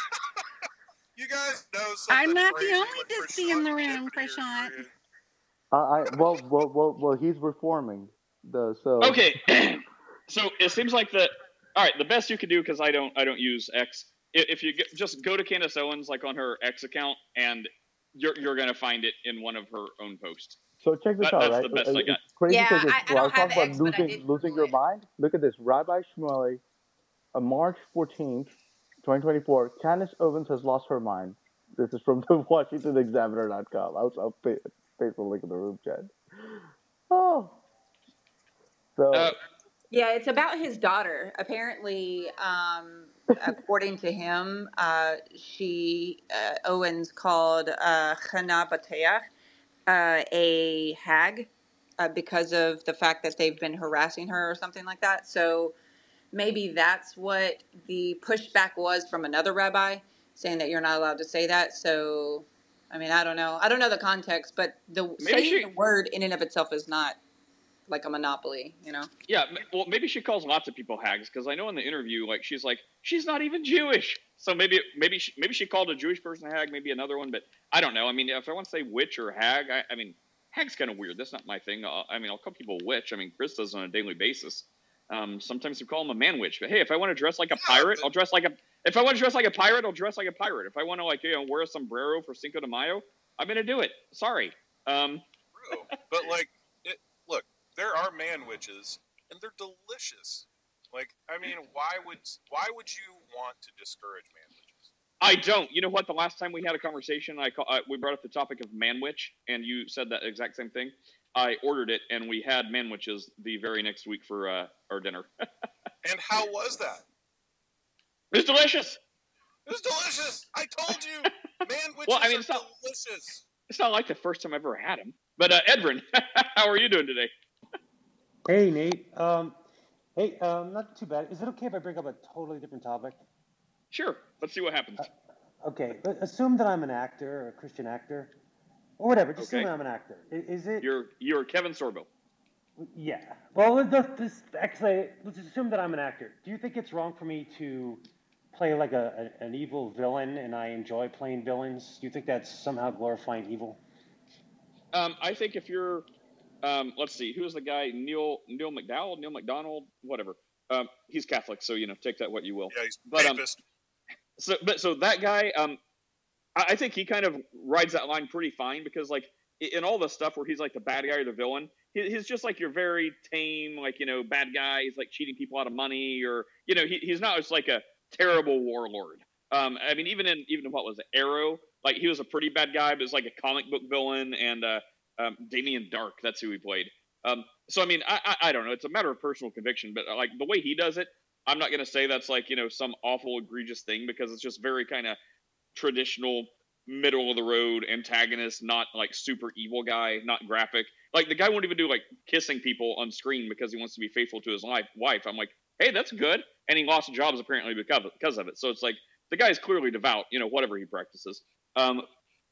You guys know something I'm not the crazy only with Dispy in the Prashant room, Tippity Prashant. agreeing. Uh, I well, well, well, well, he's reforming the so. Okay, so it seems like the all right. The best you can do, because I don't I don't use X. i- If you get, just go to Candace Owens, like on her X account, and you're you're gonna find it in one of her own posts. So check this That- out, that's right? the best Uh, I got. It's crazy Yeah, because I- it's, I well, I don't was talking have about X, but I losing did losing Google your it. mind. Look at this, Rabbi Shmuley, on March fourteenth, twenty twenty-four. Candace Owens has lost her mind. This is from the Washington Examiner dot com. I'll, I'll paste paste the link in the room chat. Oh, so Uh, Yeah, it's about his daughter. Apparently, um, according to him, uh, she uh, Owens called uh, Chana Bateach uh, a hag uh, because of the fact that they've been harassing her or something like that. So maybe that's what the pushback was from another rabbi saying that you're not allowed to say that. So, I mean, I don't know. I don't know the context, but the Maybe saying she- the word in and of itself is not like a monopoly, you know? yeah, m- well, maybe she calls lots of people hags, because I know in the interview, like she's like she's not even Jewish. So maybe maybe she, maybe she called a Jewish person a hag, maybe another one, but I don't know. I mean, if I want to say witch or hag, I, I mean, hag's kind of weird. That's not my thing. Uh, I mean, I'll call people witch. I mean, Chris does on a daily basis. Um, sometimes we call him a man witch. But hey, if I want to dress like a Yeah, pirate, but- I'll dress like a. If I want to dress like a pirate, I'll dress like a pirate. If I want to like you know wear a sombrero for Cinco de Mayo, I'm gonna do it. Sorry. Um, True. But, like, it, look, there are man witches, and they're delicious. Like, I mean, why would why would you want to discourage man witches? I don't. You know what? The last time we had a conversation, I call, uh, we brought up the topic of manwich, and you said that exact same thing. I ordered it, and we had manwiches the very next week for uh, our dinner. And how was that? It's delicious. It was delicious. I told you, man witches Well, I mean, are it's not- delicious. It's not like the first time I ever had them. But uh, Edwin, how are you doing today? Hey, Nate. Um, hey, um, not too bad. Is it okay if I bring up a totally different topic? Sure. Let's see what happens. Okay, but assume that I'm an actor or a Christian actor, or whatever. Just Okay. assume I'm an actor. I- Is it? You're you're Kevin Sorbo. Yeah. Well, let's, let's just actually let's assume that I'm an actor. Do you think it's wrong for me to play like a, a an evil villain, and I enjoy playing villains? Do you think that's somehow glorifying evil? Um, I think if you're, um, let's see, who's the guy? Neil Neil McDowell, Neil McDonald, whatever. Um, he's Catholic, so you know, take that what you will. Yeah, he's But, um, papist. So, but so that guy, um, I, I think he kind of rides that line pretty fine because, like, i- in all the stuff where he's like the bad guy or the villain, he, he's just like your very tame, like you know, bad guy. He's like cheating people out of money, or you know, he, he's not just like a terrible warlord. Um, I mean, even in even in what was it, Arrow, like he was a pretty bad guy, but it's like a comic book villain, and uh, Um, Damien Dark, that's who he played. Um, so I mean, I, I I don't know. It's a matter of personal conviction, but like the way he does it, I'm not gonna say that's like you know some awful egregious thing because it's just very kind of traditional, middle of the road antagonist, not like super evil guy, not graphic. Like the guy won't even do like kissing people on screen because he wants to be faithful to his life, wife. I'm like, hey, that's good. And he lost jobs apparently because because of it. So it's like the guy's clearly devout, you know, whatever he practices. Um,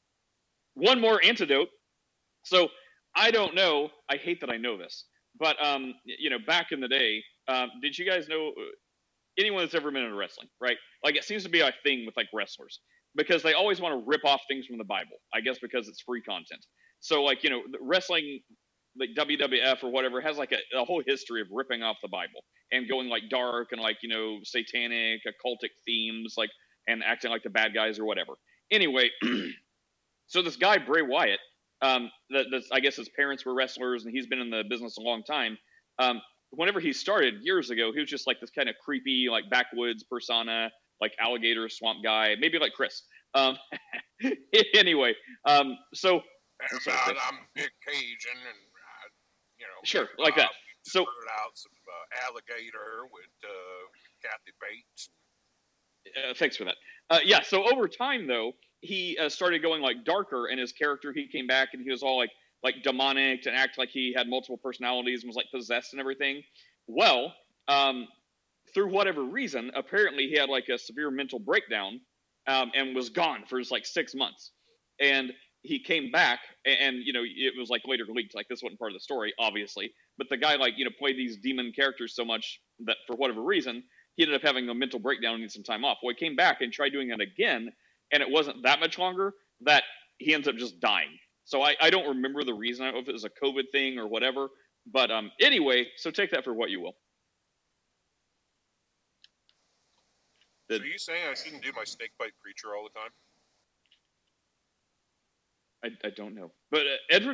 one more antidote. So I don't know. I hate that I know this, but um, you know, back in the day, um, did you guys know anyone that's ever been into wrestling, right? Like it seems to be a thing with like wrestlers because they always want to rip off things from the Bible. I guess because it's free content. So like you know, wrestling, like W W F or whatever, has like a, a whole history of ripping off the Bible and going like dark and like you know satanic, occultic themes, like and acting like the bad guys or whatever. Anyway, so this guy Bray Wyatt. Um, that, that's, I guess his parents were wrestlers, and he's been in the business a long time. Um, whenever he started years ago, he was just like this kind of creepy, like backwoods persona, like alligator swamp guy, maybe like Chris. Um, anyway, um, so I'm, sorry, not, Chris. I'm big Cajun, and uh, you know, Sure, like that. We So out some uh, alligator with uh, Kathy Bates. Uh, thanks for that. Uh, yeah, so over time though, he uh, started going like darker, and his character he came back and he was all like like demonic and act like he had multiple personalities and was like possessed and everything. Well, um, through whatever reason, apparently he had like a severe mental breakdown um, and was gone for just like six months. And he came back, and, and you know it was like later leaked, like this wasn't part of the story, obviously. But the guy like you know played these demon characters so much that for whatever reason he ended up having a mental breakdown and needed some time off. Well, he came back and tried doing it again, and it wasn't that much longer that he ends up just dying. So I, I don't remember the reason. I don't know if it was a COVID thing or whatever. But um, anyway, so take that for what you will. So are you saying I shouldn't do my snakebite preacher all the time? I, I don't know. But uh, Edward,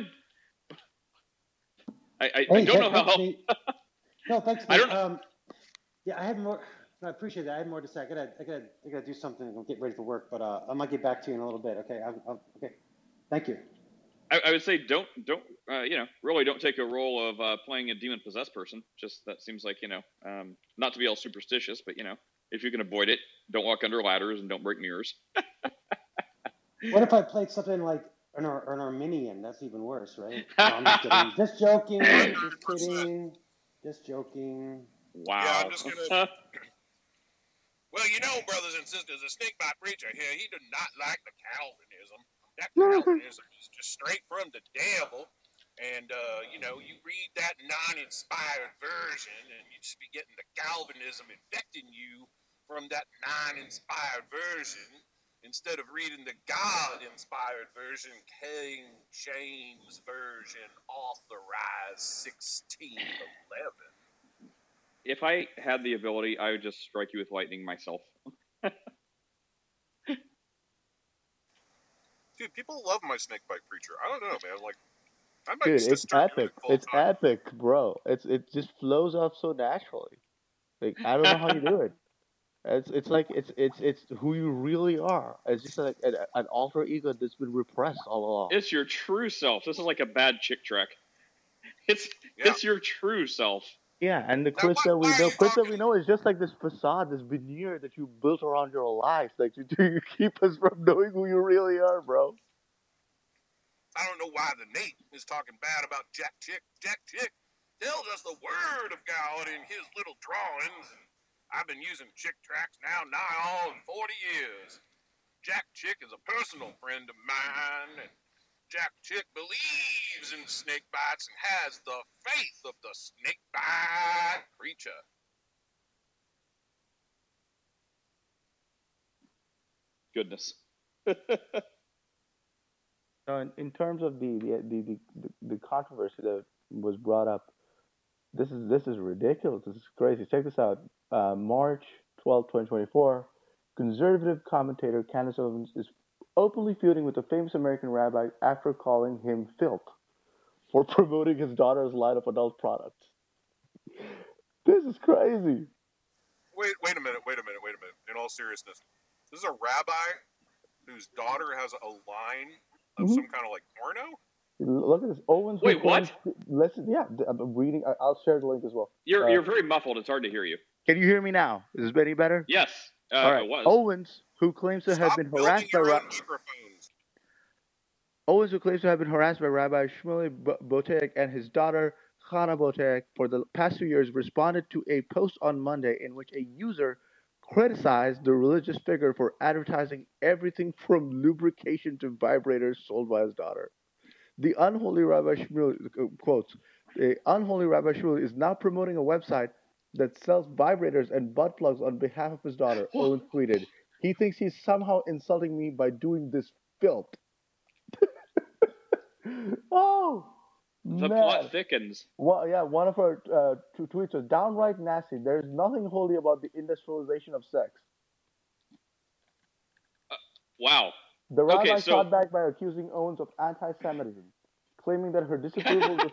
I, I, Hey, I don't know thanks, how. Nate. No, thanks, I Nate. don't know. Um, yeah, I had more. I appreciate that. I had more to say. I gotta, I gotta, I gotta do something. I'm get ready for work, but uh, I might get back to you in a little bit. Okay. I'll, I'll, okay. Thank you. I, I would say don't don't uh, you know really don't take a role of uh, playing a demon possessed person. Just that seems like you know um, not to be all superstitious, but you know if you can avoid it, don't walk under ladders and don't break mirrors. What if I played something like an, Ar- an Arminian? That's even worse, right? No, I'm just kidding. Just joking. Just kidding. Just joking. Wow. Yeah, I'm just gonna. Well, you know, brothers and sisters, the snakebite preacher here, he did not like the Calvinism. That Calvinism is just straight from the devil. And, uh, you know, you read that non-inspired version, and you just be getting the Calvinism infecting you from that non-inspired version, instead of reading the God-inspired version, King James Version, authorized sixteen eleven. If I had the ability, I would just strike you with lightning myself. Dude, people love my snakebite preacher. I don't know, man. Like, I might Dude, just it's start doing epic. it full It's time. epic, bro. It's it just flows off so naturally. Like I don't know how you do it. It's it's like it's it's it's who you really are. It's just like an, an alter ego that's been repressed all along. It's your true self. This is like a bad chick track. It's Yeah. it's your true self. Yeah, and the Now, Chris why- that we why are know, you Chris that we talking- know is just like this facade, this veneer that you built around your life, like to to keep us from knowing who you really are, bro. I don't know why the Nate is talking bad about Jack Chick. Jack Chick tells us the word of God in his little drawings. And I've been using Chick tracks now nigh on forty years. Jack Chick is a personal friend of mine, and Jack Chick believes in snake bites and has the faith of the snake bite preacher. Goodness. So in, in terms of the the, the the the controversy that was brought up, this is this is ridiculous. This is crazy. Check this out. Uh, March twelfth, twenty twenty-four, conservative commentator Candace Owens is openly feuding with a famous American rabbi after calling him filth for promoting his daughter's line of adult products. This is crazy. Wait, wait a minute, wait a minute, wait a minute. In all seriousness, this is a rabbi whose daughter has a line of Mhm. some kind of like porno? Look at this. Owens. Wait, what? Listen, yeah, I'm reading. I'll share the link as well. You're uh, you're very muffled. It's hard to hear you. Can you hear me now? Is this any better? Yes. Uh, All right. It was. Owens, who claims to have Stop been building harassed by your Ra- own microphones. Owens, who claims to have been harassed by Rabbi Shmuley Boteach and his daughter Chana Boteach for the past two years, responded to a post on Monday in which a user criticized the religious figure for advertising everything from lubrication to vibrators sold by his daughter. The unholy Rabbi Shmuley, quotes, the unholy Rabbi Shmuley is now promoting a website that sells vibrators and butt plugs on behalf of his daughter. Owens tweeted, he thinks he's somehow insulting me by doing this filth. Oh, The man. plot thickens. Well, yeah, one of her uh, two tweets was downright nasty. There's nothing holy about the industrialization of sex. Uh, wow. The rabbi Okay, so- shot back by accusing Owens of anti-Semitism, claiming that her disapproval was...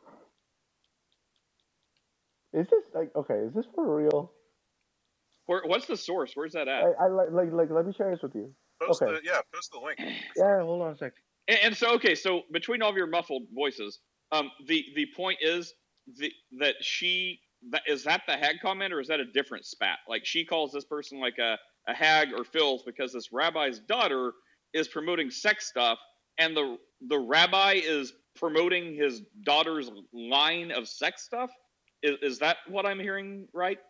Is this, like, okay, is this for real? Where, what's the source? Where's that at? I, I like, like, like, let me share this with you. Post Okay. the yeah, post the link. Yeah, hold on a sec. And, and so, okay, so between all of your muffled voices, um, the the point is the, that she that, is that the hag comment, or is that a different spat? Like, she calls this person like a, a hag or filth because this rabbi's daughter is promoting sex stuff, and the the rabbi is promoting his daughter's line of sex stuff. Is is that what I'm hearing right?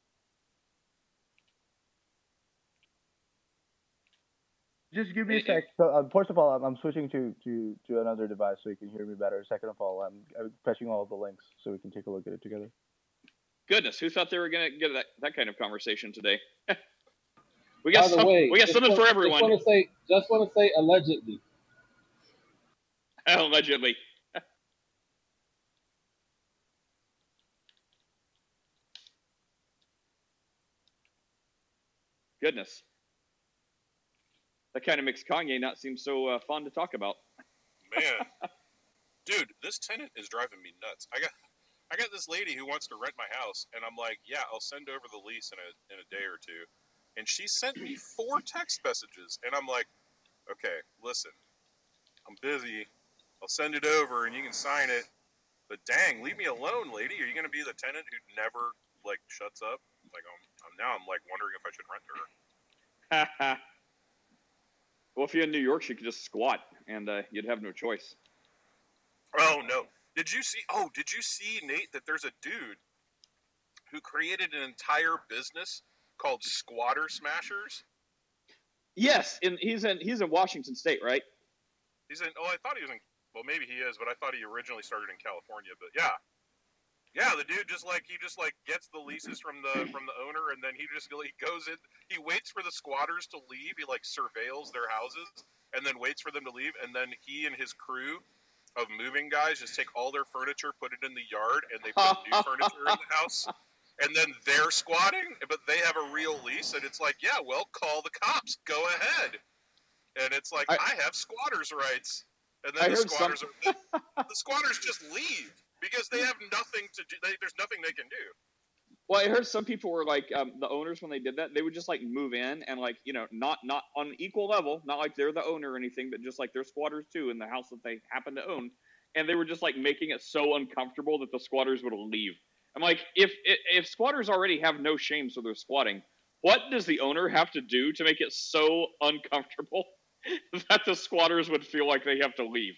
Just give me a sec. So, uh, first of all, I'm, I'm switching to, to, to another device so you can hear me better. Second of all, I'm, I'm fetching all of the links so we can take a look at it together. Goodness, who thought they were going to get that, that kind of conversation today? we By got the some, way, we got just something want- for everyone. Just want to say, just want to say, allegedly. Allegedly. Goodness. That kind of makes Kanye not seem so uh, fun to talk about. Man, dude, this tenant is driving me nuts. I got, I got this lady who wants to rent my house, and I'm like, yeah, I'll send over the lease in a in a day or two. And she sent me four text messages, and I'm like, okay, listen, I'm busy. I'll send it over, and you can sign it. But dang, leave me alone, lady. Are you gonna be the tenant who never like shuts up? Like, I'm, I'm now I'm like wondering if I should rent her. Well, if you're in New York, you could just squat, and uh, you'd have no choice. Oh no! Did you see? Oh, did you see, Nate? That there's a dude who created an entire business called Squatter Smashers. Yes, and he's in he's in Washington State, right? He's in. Oh, I thought he was in. Well, maybe he is, but I thought he originally started in California. But yeah, yeah, the dude just like he just like gets the leases from the from the owner, and then he just he goes in. He waits for the squatters to leave. He like surveils their houses, and then waits for them to leave, and then he and his crew of moving guys just take all their furniture, put it in the yard, and they put new furniture in the house. And then they're squatting, but they have a real lease, and it's like, yeah, well, call the cops. Go ahead. And it's like, I, I have squatters' rights. And then I the heard squatters some- are, the squatters just leave because they have nothing to do. They, there's nothing they can do. Well, I heard some people were like, um, the owners, when they did that, they would just like move in and like, you know, not not on equal level, not like they're the owner or anything, but just like they're squatters too in the house that they happen to own. And they were just like making it so uncomfortable that the squatters would leave. I'm like, if if squatters already have no shame, so they're squatting, what does the owner have to do to make it so uncomfortable that the squatters would feel like they have to leave?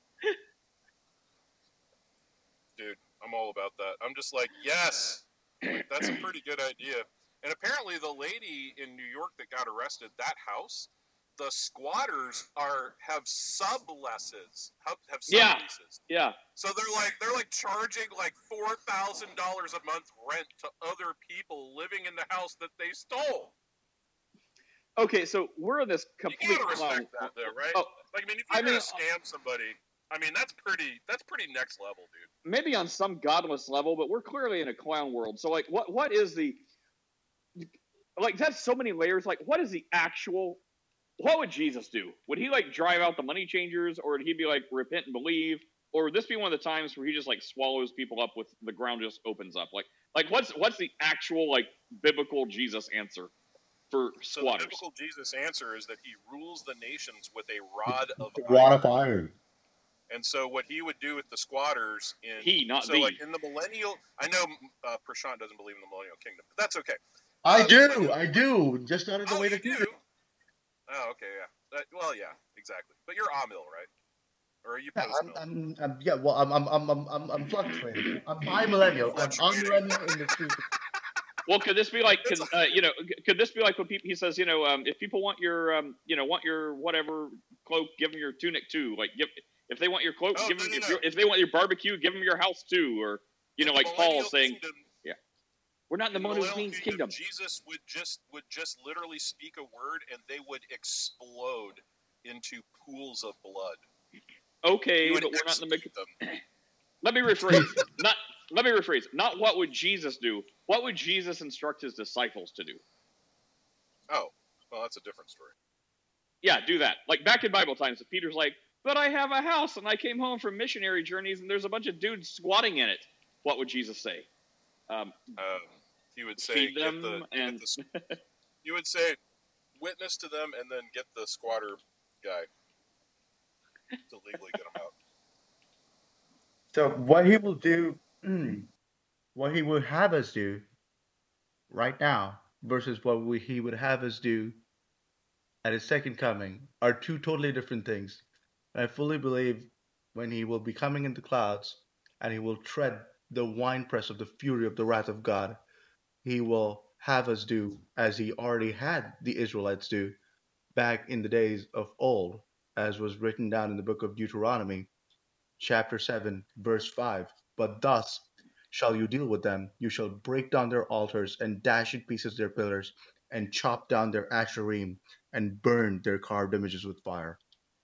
Dude, I'm all about that. I'm just like, yes, like, that's a pretty good idea. And apparently the lady in New York that got arrested, that house, the squatters are have subleases, have, have Yeah. subleases. Yeah. So they're like they're like charging like four thousand dollars a month rent to other people living in the house that they stole. Okay, so we're in this You complete gotta respect clown- that, though, right? Oh, Like, I mean, if I you're mean- gonna scam somebody, I mean, that's pretty that's pretty next level, dude. maybe on some godless level, but we're clearly in a clown world. So, like, what what is the like? That's so many layers. Like, what is the actual? What would Jesus do? Would he like drive out the money changers, or would he be like repent and believe, or would this be one of the times where he just like swallows people up with the ground just opens up? Like, like what's what's the actual like biblical Jesus answer for So the squatters? biblical Jesus answer is that he rules the nations with a rod of Rod iron. of iron. And so what he would do with the squatters in He, not so thee. like in the millennial, I know uh, Prashant doesn't believe in the millennial kingdom, but that's okay. I Uh, do, but- I do. Just not in the oh, way you that you do? Oh, okay, yeah. Uh, well, yeah, exactly. But you're Amil, right? Or are you Yeah, post I'm, mill? I'm, I'm, yeah, well, I'm, I'm, I'm, I'm, I'm, I'm fluctuating. I'm bi-millennial. I'm Fluctuating. on-millennial in the future. Well, could this be like, It's cause, uh, you know, could this be like when people, he says, you know, um, if people want your, um, you know, want your whatever cloak, give them your tunic too. Like, give if they want your cloak, Oh, give no, them. no, if, no. you're- if they want your barbecue, give them your house too. Or you In know, the like Paul millennial saying, kingdom, we're not in the in millennial millennial kingdom. kingdom, Jesus would just would just literally speak a word, and they would explode into pools of blood. Okay, He would but we're not in the. execute them. Let me rephrase. not. Let me rephrase. Not what would Jesus do. What would Jesus instruct his disciples to do? Oh, well, that's a different story. Yeah, do that. Like back in Bible times, Peter's like, but I have a house and I came home from missionary journeys and there's a bunch of dudes squatting in it. What would Jesus say? Um, Um, he would say, feed get them the, and get the, you would say, witness to them, and then get the squatter guy to legally get them out. So what he will do, what he would have us do right now versus what we, he would have us do at his second coming are two totally different things. And I fully believe when he will be coming in the clouds and he will tread the winepress of the fury of the wrath of God, he will have us do as he already had the Israelites do back in the days of old, as was written down in the book of Deuteronomy, chapter seven, verse five. But thus shall you deal with them. You shall break down their altars and dash in pieces their pillars and chop down their asherim and burn their carved images with fire.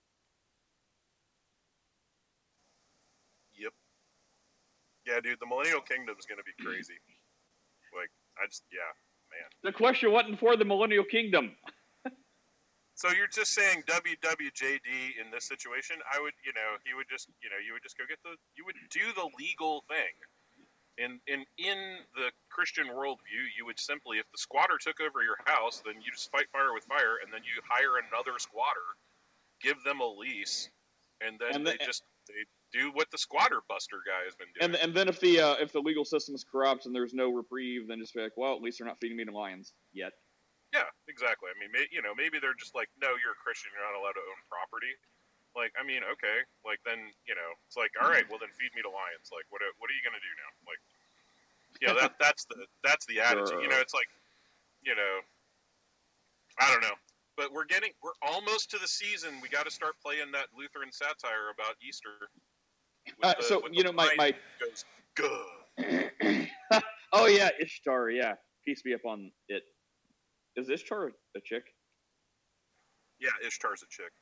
Yep. Yeah, dude, the millennial kingdom is going to be crazy. Like, I just, yeah, man. the question wasn't for the millennial kingdom. So you're just saying W W J D in this situation? I would, you know, he would just, you know, you would just go get the, you would do the legal thing. In in in the Christian worldview, you would simply, if the squatter took over your house, then you just fight fire with fire, and then you hire another squatter, give them a lease, and then And they the- just they do what the squatter buster guy has been doing. And and then if the uh, if the legal system is corrupt and there's no reprieve, then just be like, well, at least they're not feeding me to lions yet. Yeah, exactly. I mean, may, you know, maybe they're just like, no, you're a Christian, you're not allowed to own property. Like, I mean, okay, like then, you know, it's like, all right, well then feed me to lions. Like, what what are you gonna do now? Like, you know, that that's the that's the attitude. You know, it's like, you know, I don't know, but we're getting we're almost to the season. We got to start playing that Lutheran satire about Easter. with Uh, the- so with you the know, my wine my goes good. oh yeah, Ishtar. Yeah, peace be upon it. Is Ishtar a chick? Yeah, Ishtar's a chick.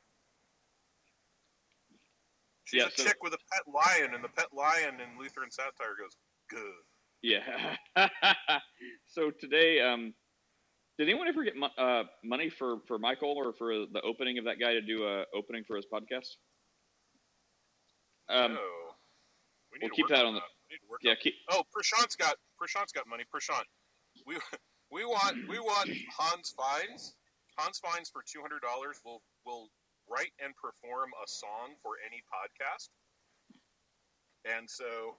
She's Yeah, a so- chick with a pet lion, and the pet lion in Lutheran satire goes good. Yeah. So today, um, did anyone ever get mo- uh, money for, for Michael or for the opening of that guy to do a opening for his podcast? Um, no, we need we'll to keep work that on on the- that. We need to work yeah, on- keep, Oh, Prashant's got Prashant's got money. Prashant, we we want we want Hans Fines. Hans Fines for two hundred dollars will will write and perform a song for any podcast. And so,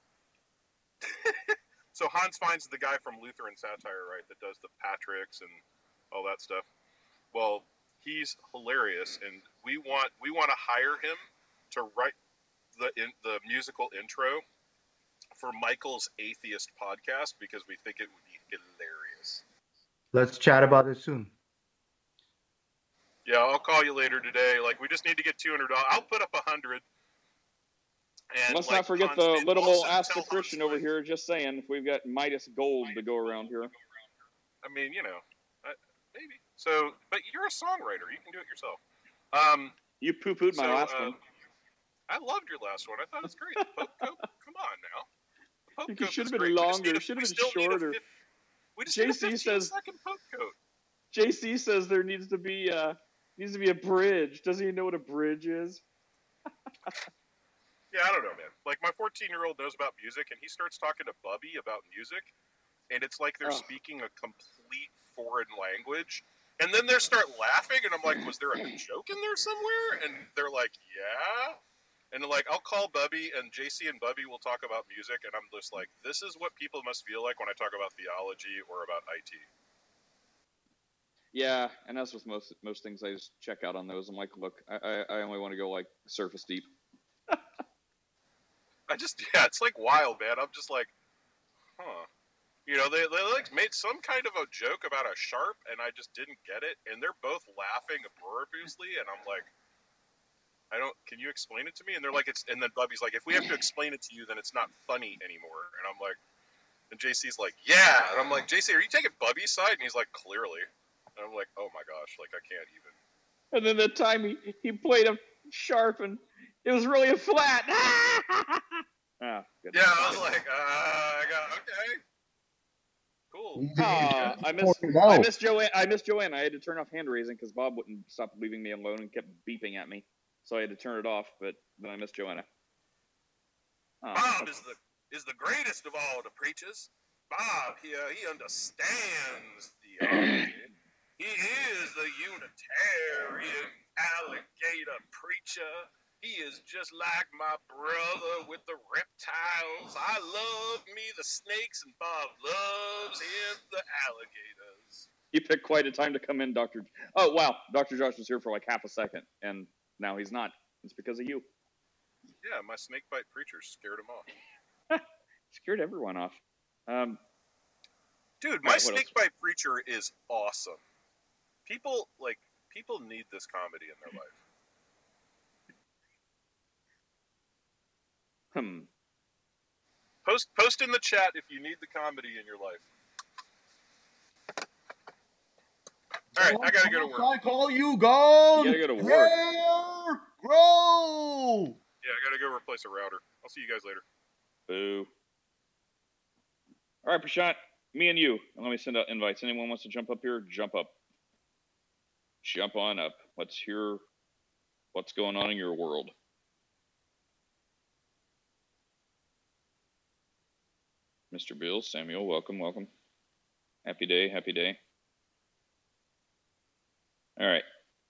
so Hans Fines is the guy from Lutheran Satire, right? That does the Patricks and all that stuff. Well, he's hilarious, and we want we want to hire him to write the in, the musical intro for Michael's Atheist podcast because we think it would be hilarious. Let's chat about it soon. Yeah, I'll call you later today. Like, we just need to get two hundred dollars. I'll put up a hundred. And let's like, not forget Hans- the and little also Ask a tell Christian Hans over Fines- here. Just saying, we've got Midas gold to go around here. I mean, you know, uh, maybe. So, but you're a songwriter. You can do it yourself. Um, You poo pooed my so, last uh, one. I loved your last one. I thought it was great. The Pope Cope, come on now. The Pope It Cope should was have been great. We just longer. need a- It should have we been still need a shorter. fif- We just need a J C fifteen says- second Pope Coat. J C says there needs to be a needs to be a bridge. Doesn't he know what a bridge is? Yeah, I don't know, man. Like, my fourteen-year-old knows about music, and he starts talking to Bubby about music, and it's like they're Oh. speaking a complete foreign language. And then they start laughing, and I'm like, was there a joke in there somewhere? And they're like, yeah. And like, I'll call Bubby, and J C and Bubby will talk about music, and I'm just like, this is what people must feel like when I talk about theology or about I T. Yeah, and that's with most most things. I just check out on those. I'm like, look, I I, I only want to go like surface deep. I just, yeah, it's like wild, man. I'm just like, huh. You know, they, they like made some kind of a joke about a sharp, and I just didn't get it. And they're both laughing uproariously, and I'm like, I don't. Can you explain it to me? And they're like, it's. And then Bubby's like, if we have to explain it to you, then it's not funny anymore. And I'm like, and J C's like, yeah. And I'm like, J C, are you taking Bubby's side? And he's like, clearly. And I'm like, oh my gosh, like I can't even. And then the time he, he played a sharp and it was really a flat. Oh, yeah, I was like, uh, I got okay, cool. Uh, I miss I miss Joanne. I miss Joanne. I had to turn off hand raising because Bob wouldn't stop leaving me alone and kept beeping at me. So I had to turn it off. But then I missed Joanna. Oh, Bob is the is the greatest of all the preachers. Bob here, he understands theology. He is the Unitarian alligator preacher. He is just like my brother with the reptiles. I love me the snakes, and Bob loves him the alligators. You picked quite a time to come in, Doctor Oh, wow. Doctor Josh was here for like half a second, and now he's not. It's because of you. Yeah, my snakebite preacher scared him off. Scared everyone off. Um, Dude, my right, snakebite preacher is awesome. People, like, people need this comedy in their life. Hmm. Post post in the chat if you need the comedy in your life. All right, I gotta go to work. I call you gone. You gotta go to work. Hair grow. Yeah, I gotta go replace a router. I'll see you guys later. Boo. All right, Prashant, me and you. And let me send out invites. Anyone wants to jump up here? Jump up. Jump on up. Let's hear what's going on in your world. Mister Bill, Samuel, welcome, welcome. Happy day, happy day. All right.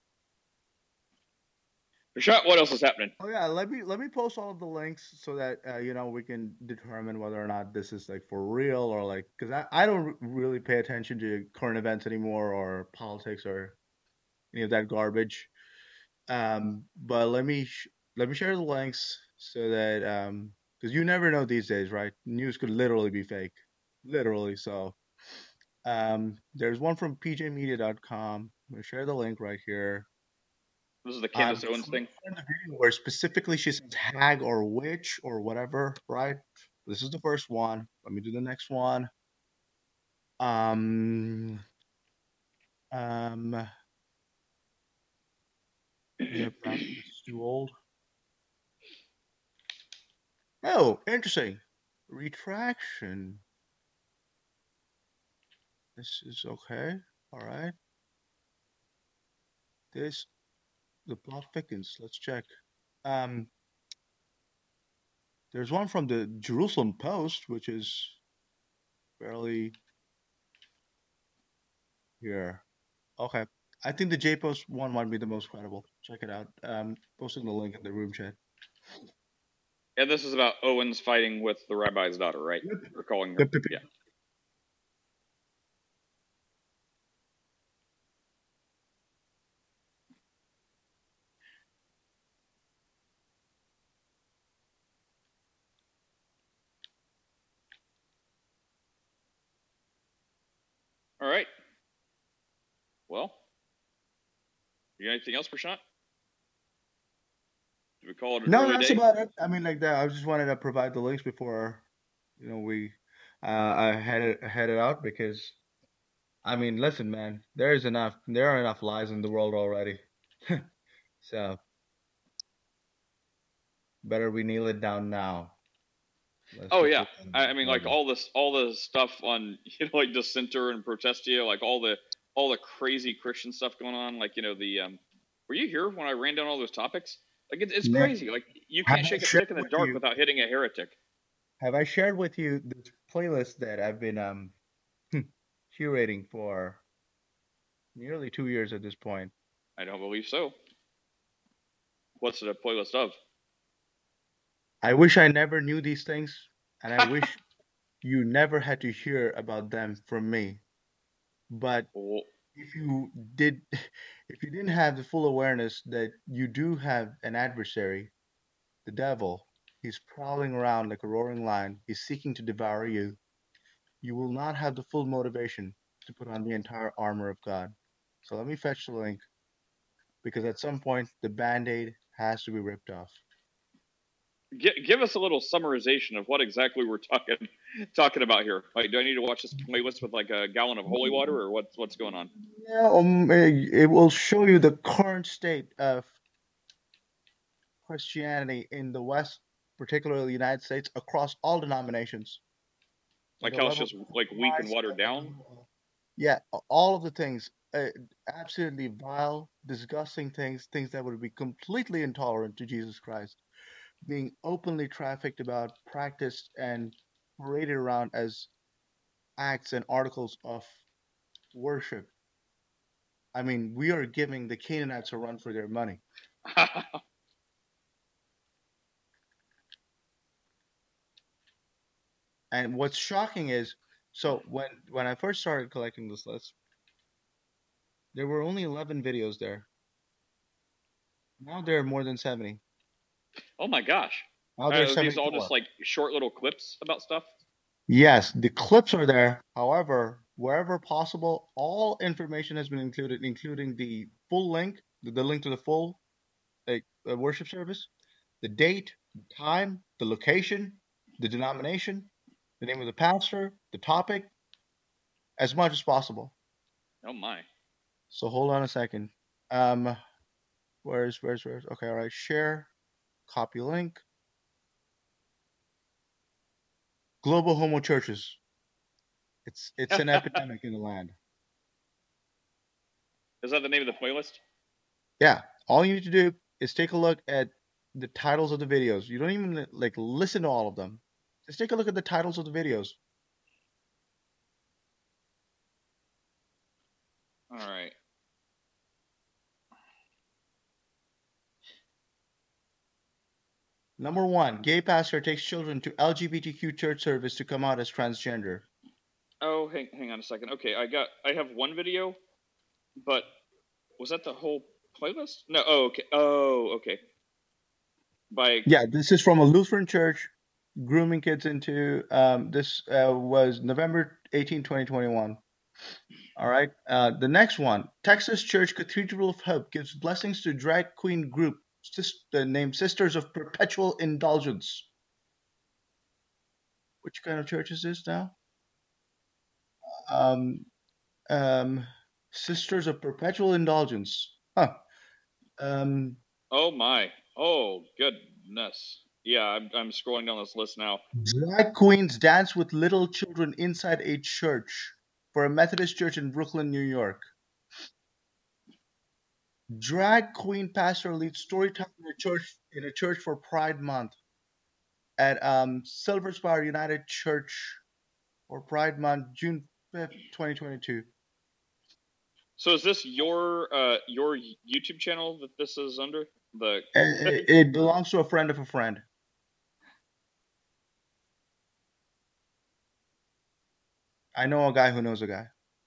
Prashant, what else is happening? Oh yeah, let me let me post all of the links so that uh, you know we can determine whether or not this is like for real or like because I, I don't really pay attention to current events anymore or politics or any of that garbage. Um, but let me sh- let me share the links so that um because you never know these days, right? News could literally be fake, literally. So um, there's one from P J media dot com. I'm gonna share the link right here. This is the Candace Owens thing. Where specifically she says hag or witch or whatever, right? This is the first one. Let me do the next one. Um, um, yeah, it's too old. Oh, interesting. Retraction. This is okay. All right. This. The plot thickens. Let's check. Um, there's one from the Jerusalem Post, which is fairly here. Okay, I think the J Post one might be the most credible. Check it out. Um, posting the link in the room chat. Yeah, this is about Owens fighting with the rabbi's daughter, right? Yep. Or calling her. Yep, yep, Yeah. yep. All right. Well, you got anything else, Prashant? Did we call it an No, early that's day? about it. I mean, like that. I just wanted to provide the links before, you know, we uh, I had it had it out because, I mean, listen, man, there is enough. There are enough lies in the world already. So better we nail it down now. Let's Oh just yeah, put it I, I mean, like on. all this, all the stuff on, you know, like Dissenter and Protestia, like all the, all the crazy Christian stuff going on. Like, you know, the, um, were you here when I ran down all those topics? Like, it, it's Nick, crazy. Like, you have can't I shake a shared stick in the with dark you? without hitting a heretic. Have I shared with you this playlist that I've been um curating for nearly two years at this point? I don't believe so. What's it a playlist of? I wish I never knew these things, and I wish you never had to hear about them from me. But Well, if you did, if you didn't have the full awareness that you do have an adversary, the devil, he's prowling around like a roaring lion, he's seeking to devour you, you will not have the full motivation to put on the entire armor of God. So let me fetch the link, because at some point the band-aid has to be ripped off. gi- give us a little summarization of what exactly we're talking talking about here. Like, do I need to watch this playlist with like a gallon of holy water, or what's what's going on? Yeah, um, eh, it will show you the current state of Christianity in the West, particularly the United States, across all denominations. Like The how it's level just of like weak and compromise, watered the down. level of- yeah, a- all of the things, uh, absolutely vile, disgusting things, things that would be completely intolerant to Jesus Christ, being openly trafficked about, practiced, and paraded around as acts and articles of worship. I mean, we are giving the Canaanites a run for their money. And what's shocking is, so when when I first started collecting this list, there were only eleven videos there. Now there are more than seventy. Oh my gosh. Now Uh, there's are these all seventy-four. just like short little clips about stuff? Yes, the clips are there. However, wherever possible, all information has been included, including the full link, the, the link to the full like, uh, worship service, the date, the time, the location, the denomination, the name of the pastor, the topic, as much as possible. Oh my. So hold on a second. Um, where's where's where's? Okay, all right. Share, copy link. Global homo churches. It's it's an epidemic in the land. Is that the name of the playlist? Yeah, all you need to do is take a look at the titles of the videos. You don't even like listen to all of them. Just take a look at the titles of the videos. All right. Number one, gay pastor takes children to L G B T Q church service to come out as transgender. Oh, hang hang on a second. Okay, I got I have one video, but was that the whole playlist? No. Oh, okay. Oh, okay. By Yeah, this is from a Lutheran church grooming kids into. Um, this uh, was November eighteenth, twenty twenty-one. All right. Uh, the next one, Texas Church Cathedral of Hope gives blessings to drag queen group sis- uh, named Sisters of Perpetual Indulgence. Which kind of church is this now? Um, um, Sisters of Perpetual Indulgence. Huh. Um, oh my. Oh goodness. Yeah, I'm I'm scrolling down this list now. drag queens dance with little children inside a church for a Methodist church in Brooklyn, New York. Drag queen pastor leads story time in a church in a church for Pride Month at um, Silver Spire United Church for Pride Month, June fifth, twenty twenty-two. So is this your uh your YouTube channel that this is under? The It, it belongs to a friend of a friend. I know a guy who knows a guy.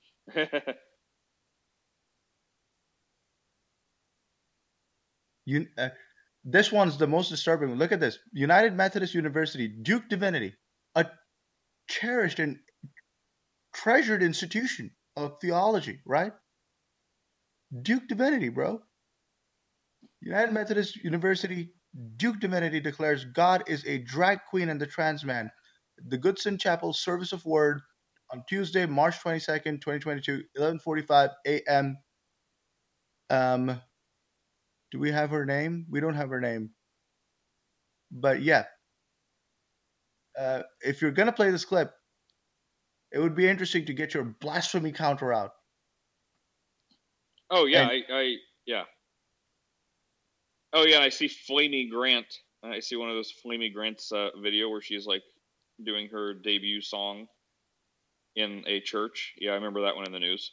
You, uh, this one's the most disturbing. Look at this. United Methodist University, Duke Divinity, a cherished and treasured institution of theology, right? Duke Divinity, bro. United Methodist University, Duke Divinity declares God is a drag queen and the trans man. The Goodson Chapel Service of Word on Tuesday, March twenty-second, twenty twenty-two, eleven forty-five a.m. Um, do we have her name? We don't have her name. But yeah, uh, if you're going to play this clip, it would be interesting to get your blasphemy counter out. Oh yeah, And I, I yeah. Oh yeah, I see Flamey Grant. I see one of those Flamey Grant's uh, video where she's like doing her debut song in a church. Yeah, I remember that one in the news.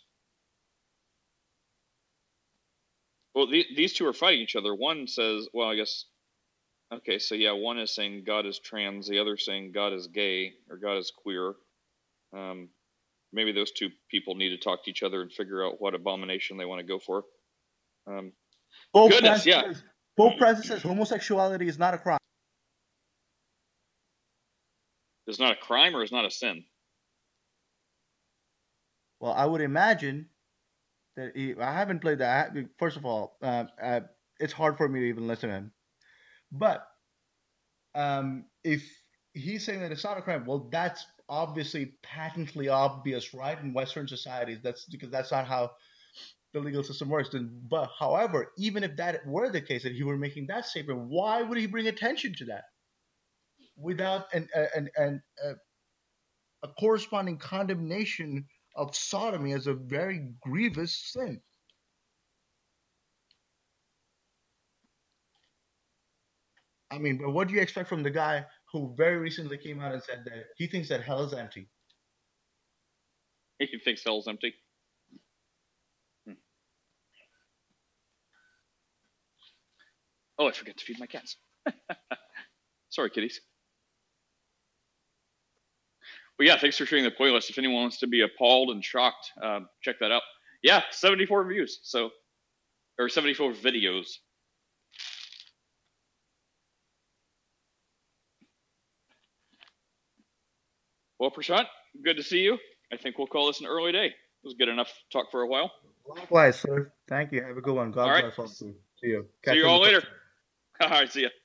Well, the, these two are fighting each other. One says, well, I guess Okay, so yeah, one is saying God is trans, the other saying God is gay or God is queer. Um, maybe those two people need to talk to each other and figure out what abomination they want to go for. Um, Pope goodness, Francis, yeah. says, Pope Francis says homosexuality is not a crime. It's not a crime or it's not a sin. Well, I would imagine that he, I haven't played that. First of all, uh, uh, it's hard for me to even listen to him. But um, if he's saying that it's not a crime, well, that's obviously patently obvious, right? In Western societies, that's because that's not how the legal system works. But however, even if that were the case, that he were making that statement, why would he bring attention to that without an an, an a, a corresponding condemnation of sodomy as a very grievous sin? I mean, but what do you expect from the guy who very recently came out and said that he thinks that hell is empty? He thinks hell's empty. Hmm. Oh, I forgot to feed my cats. Sorry, kitties. But yeah, thanks for sharing the playlist. If anyone wants to be appalled and shocked, uh, check that out. Yeah, seventy-four views. So, or seventy-four videos. Well, Prashant, good to see you. I think we'll call this an early day. It was good enough talk for a while. Likewise, sir. Thank you. Have a good one. God all right. bless all of you. See you. Catch see you all later. All right, see ya.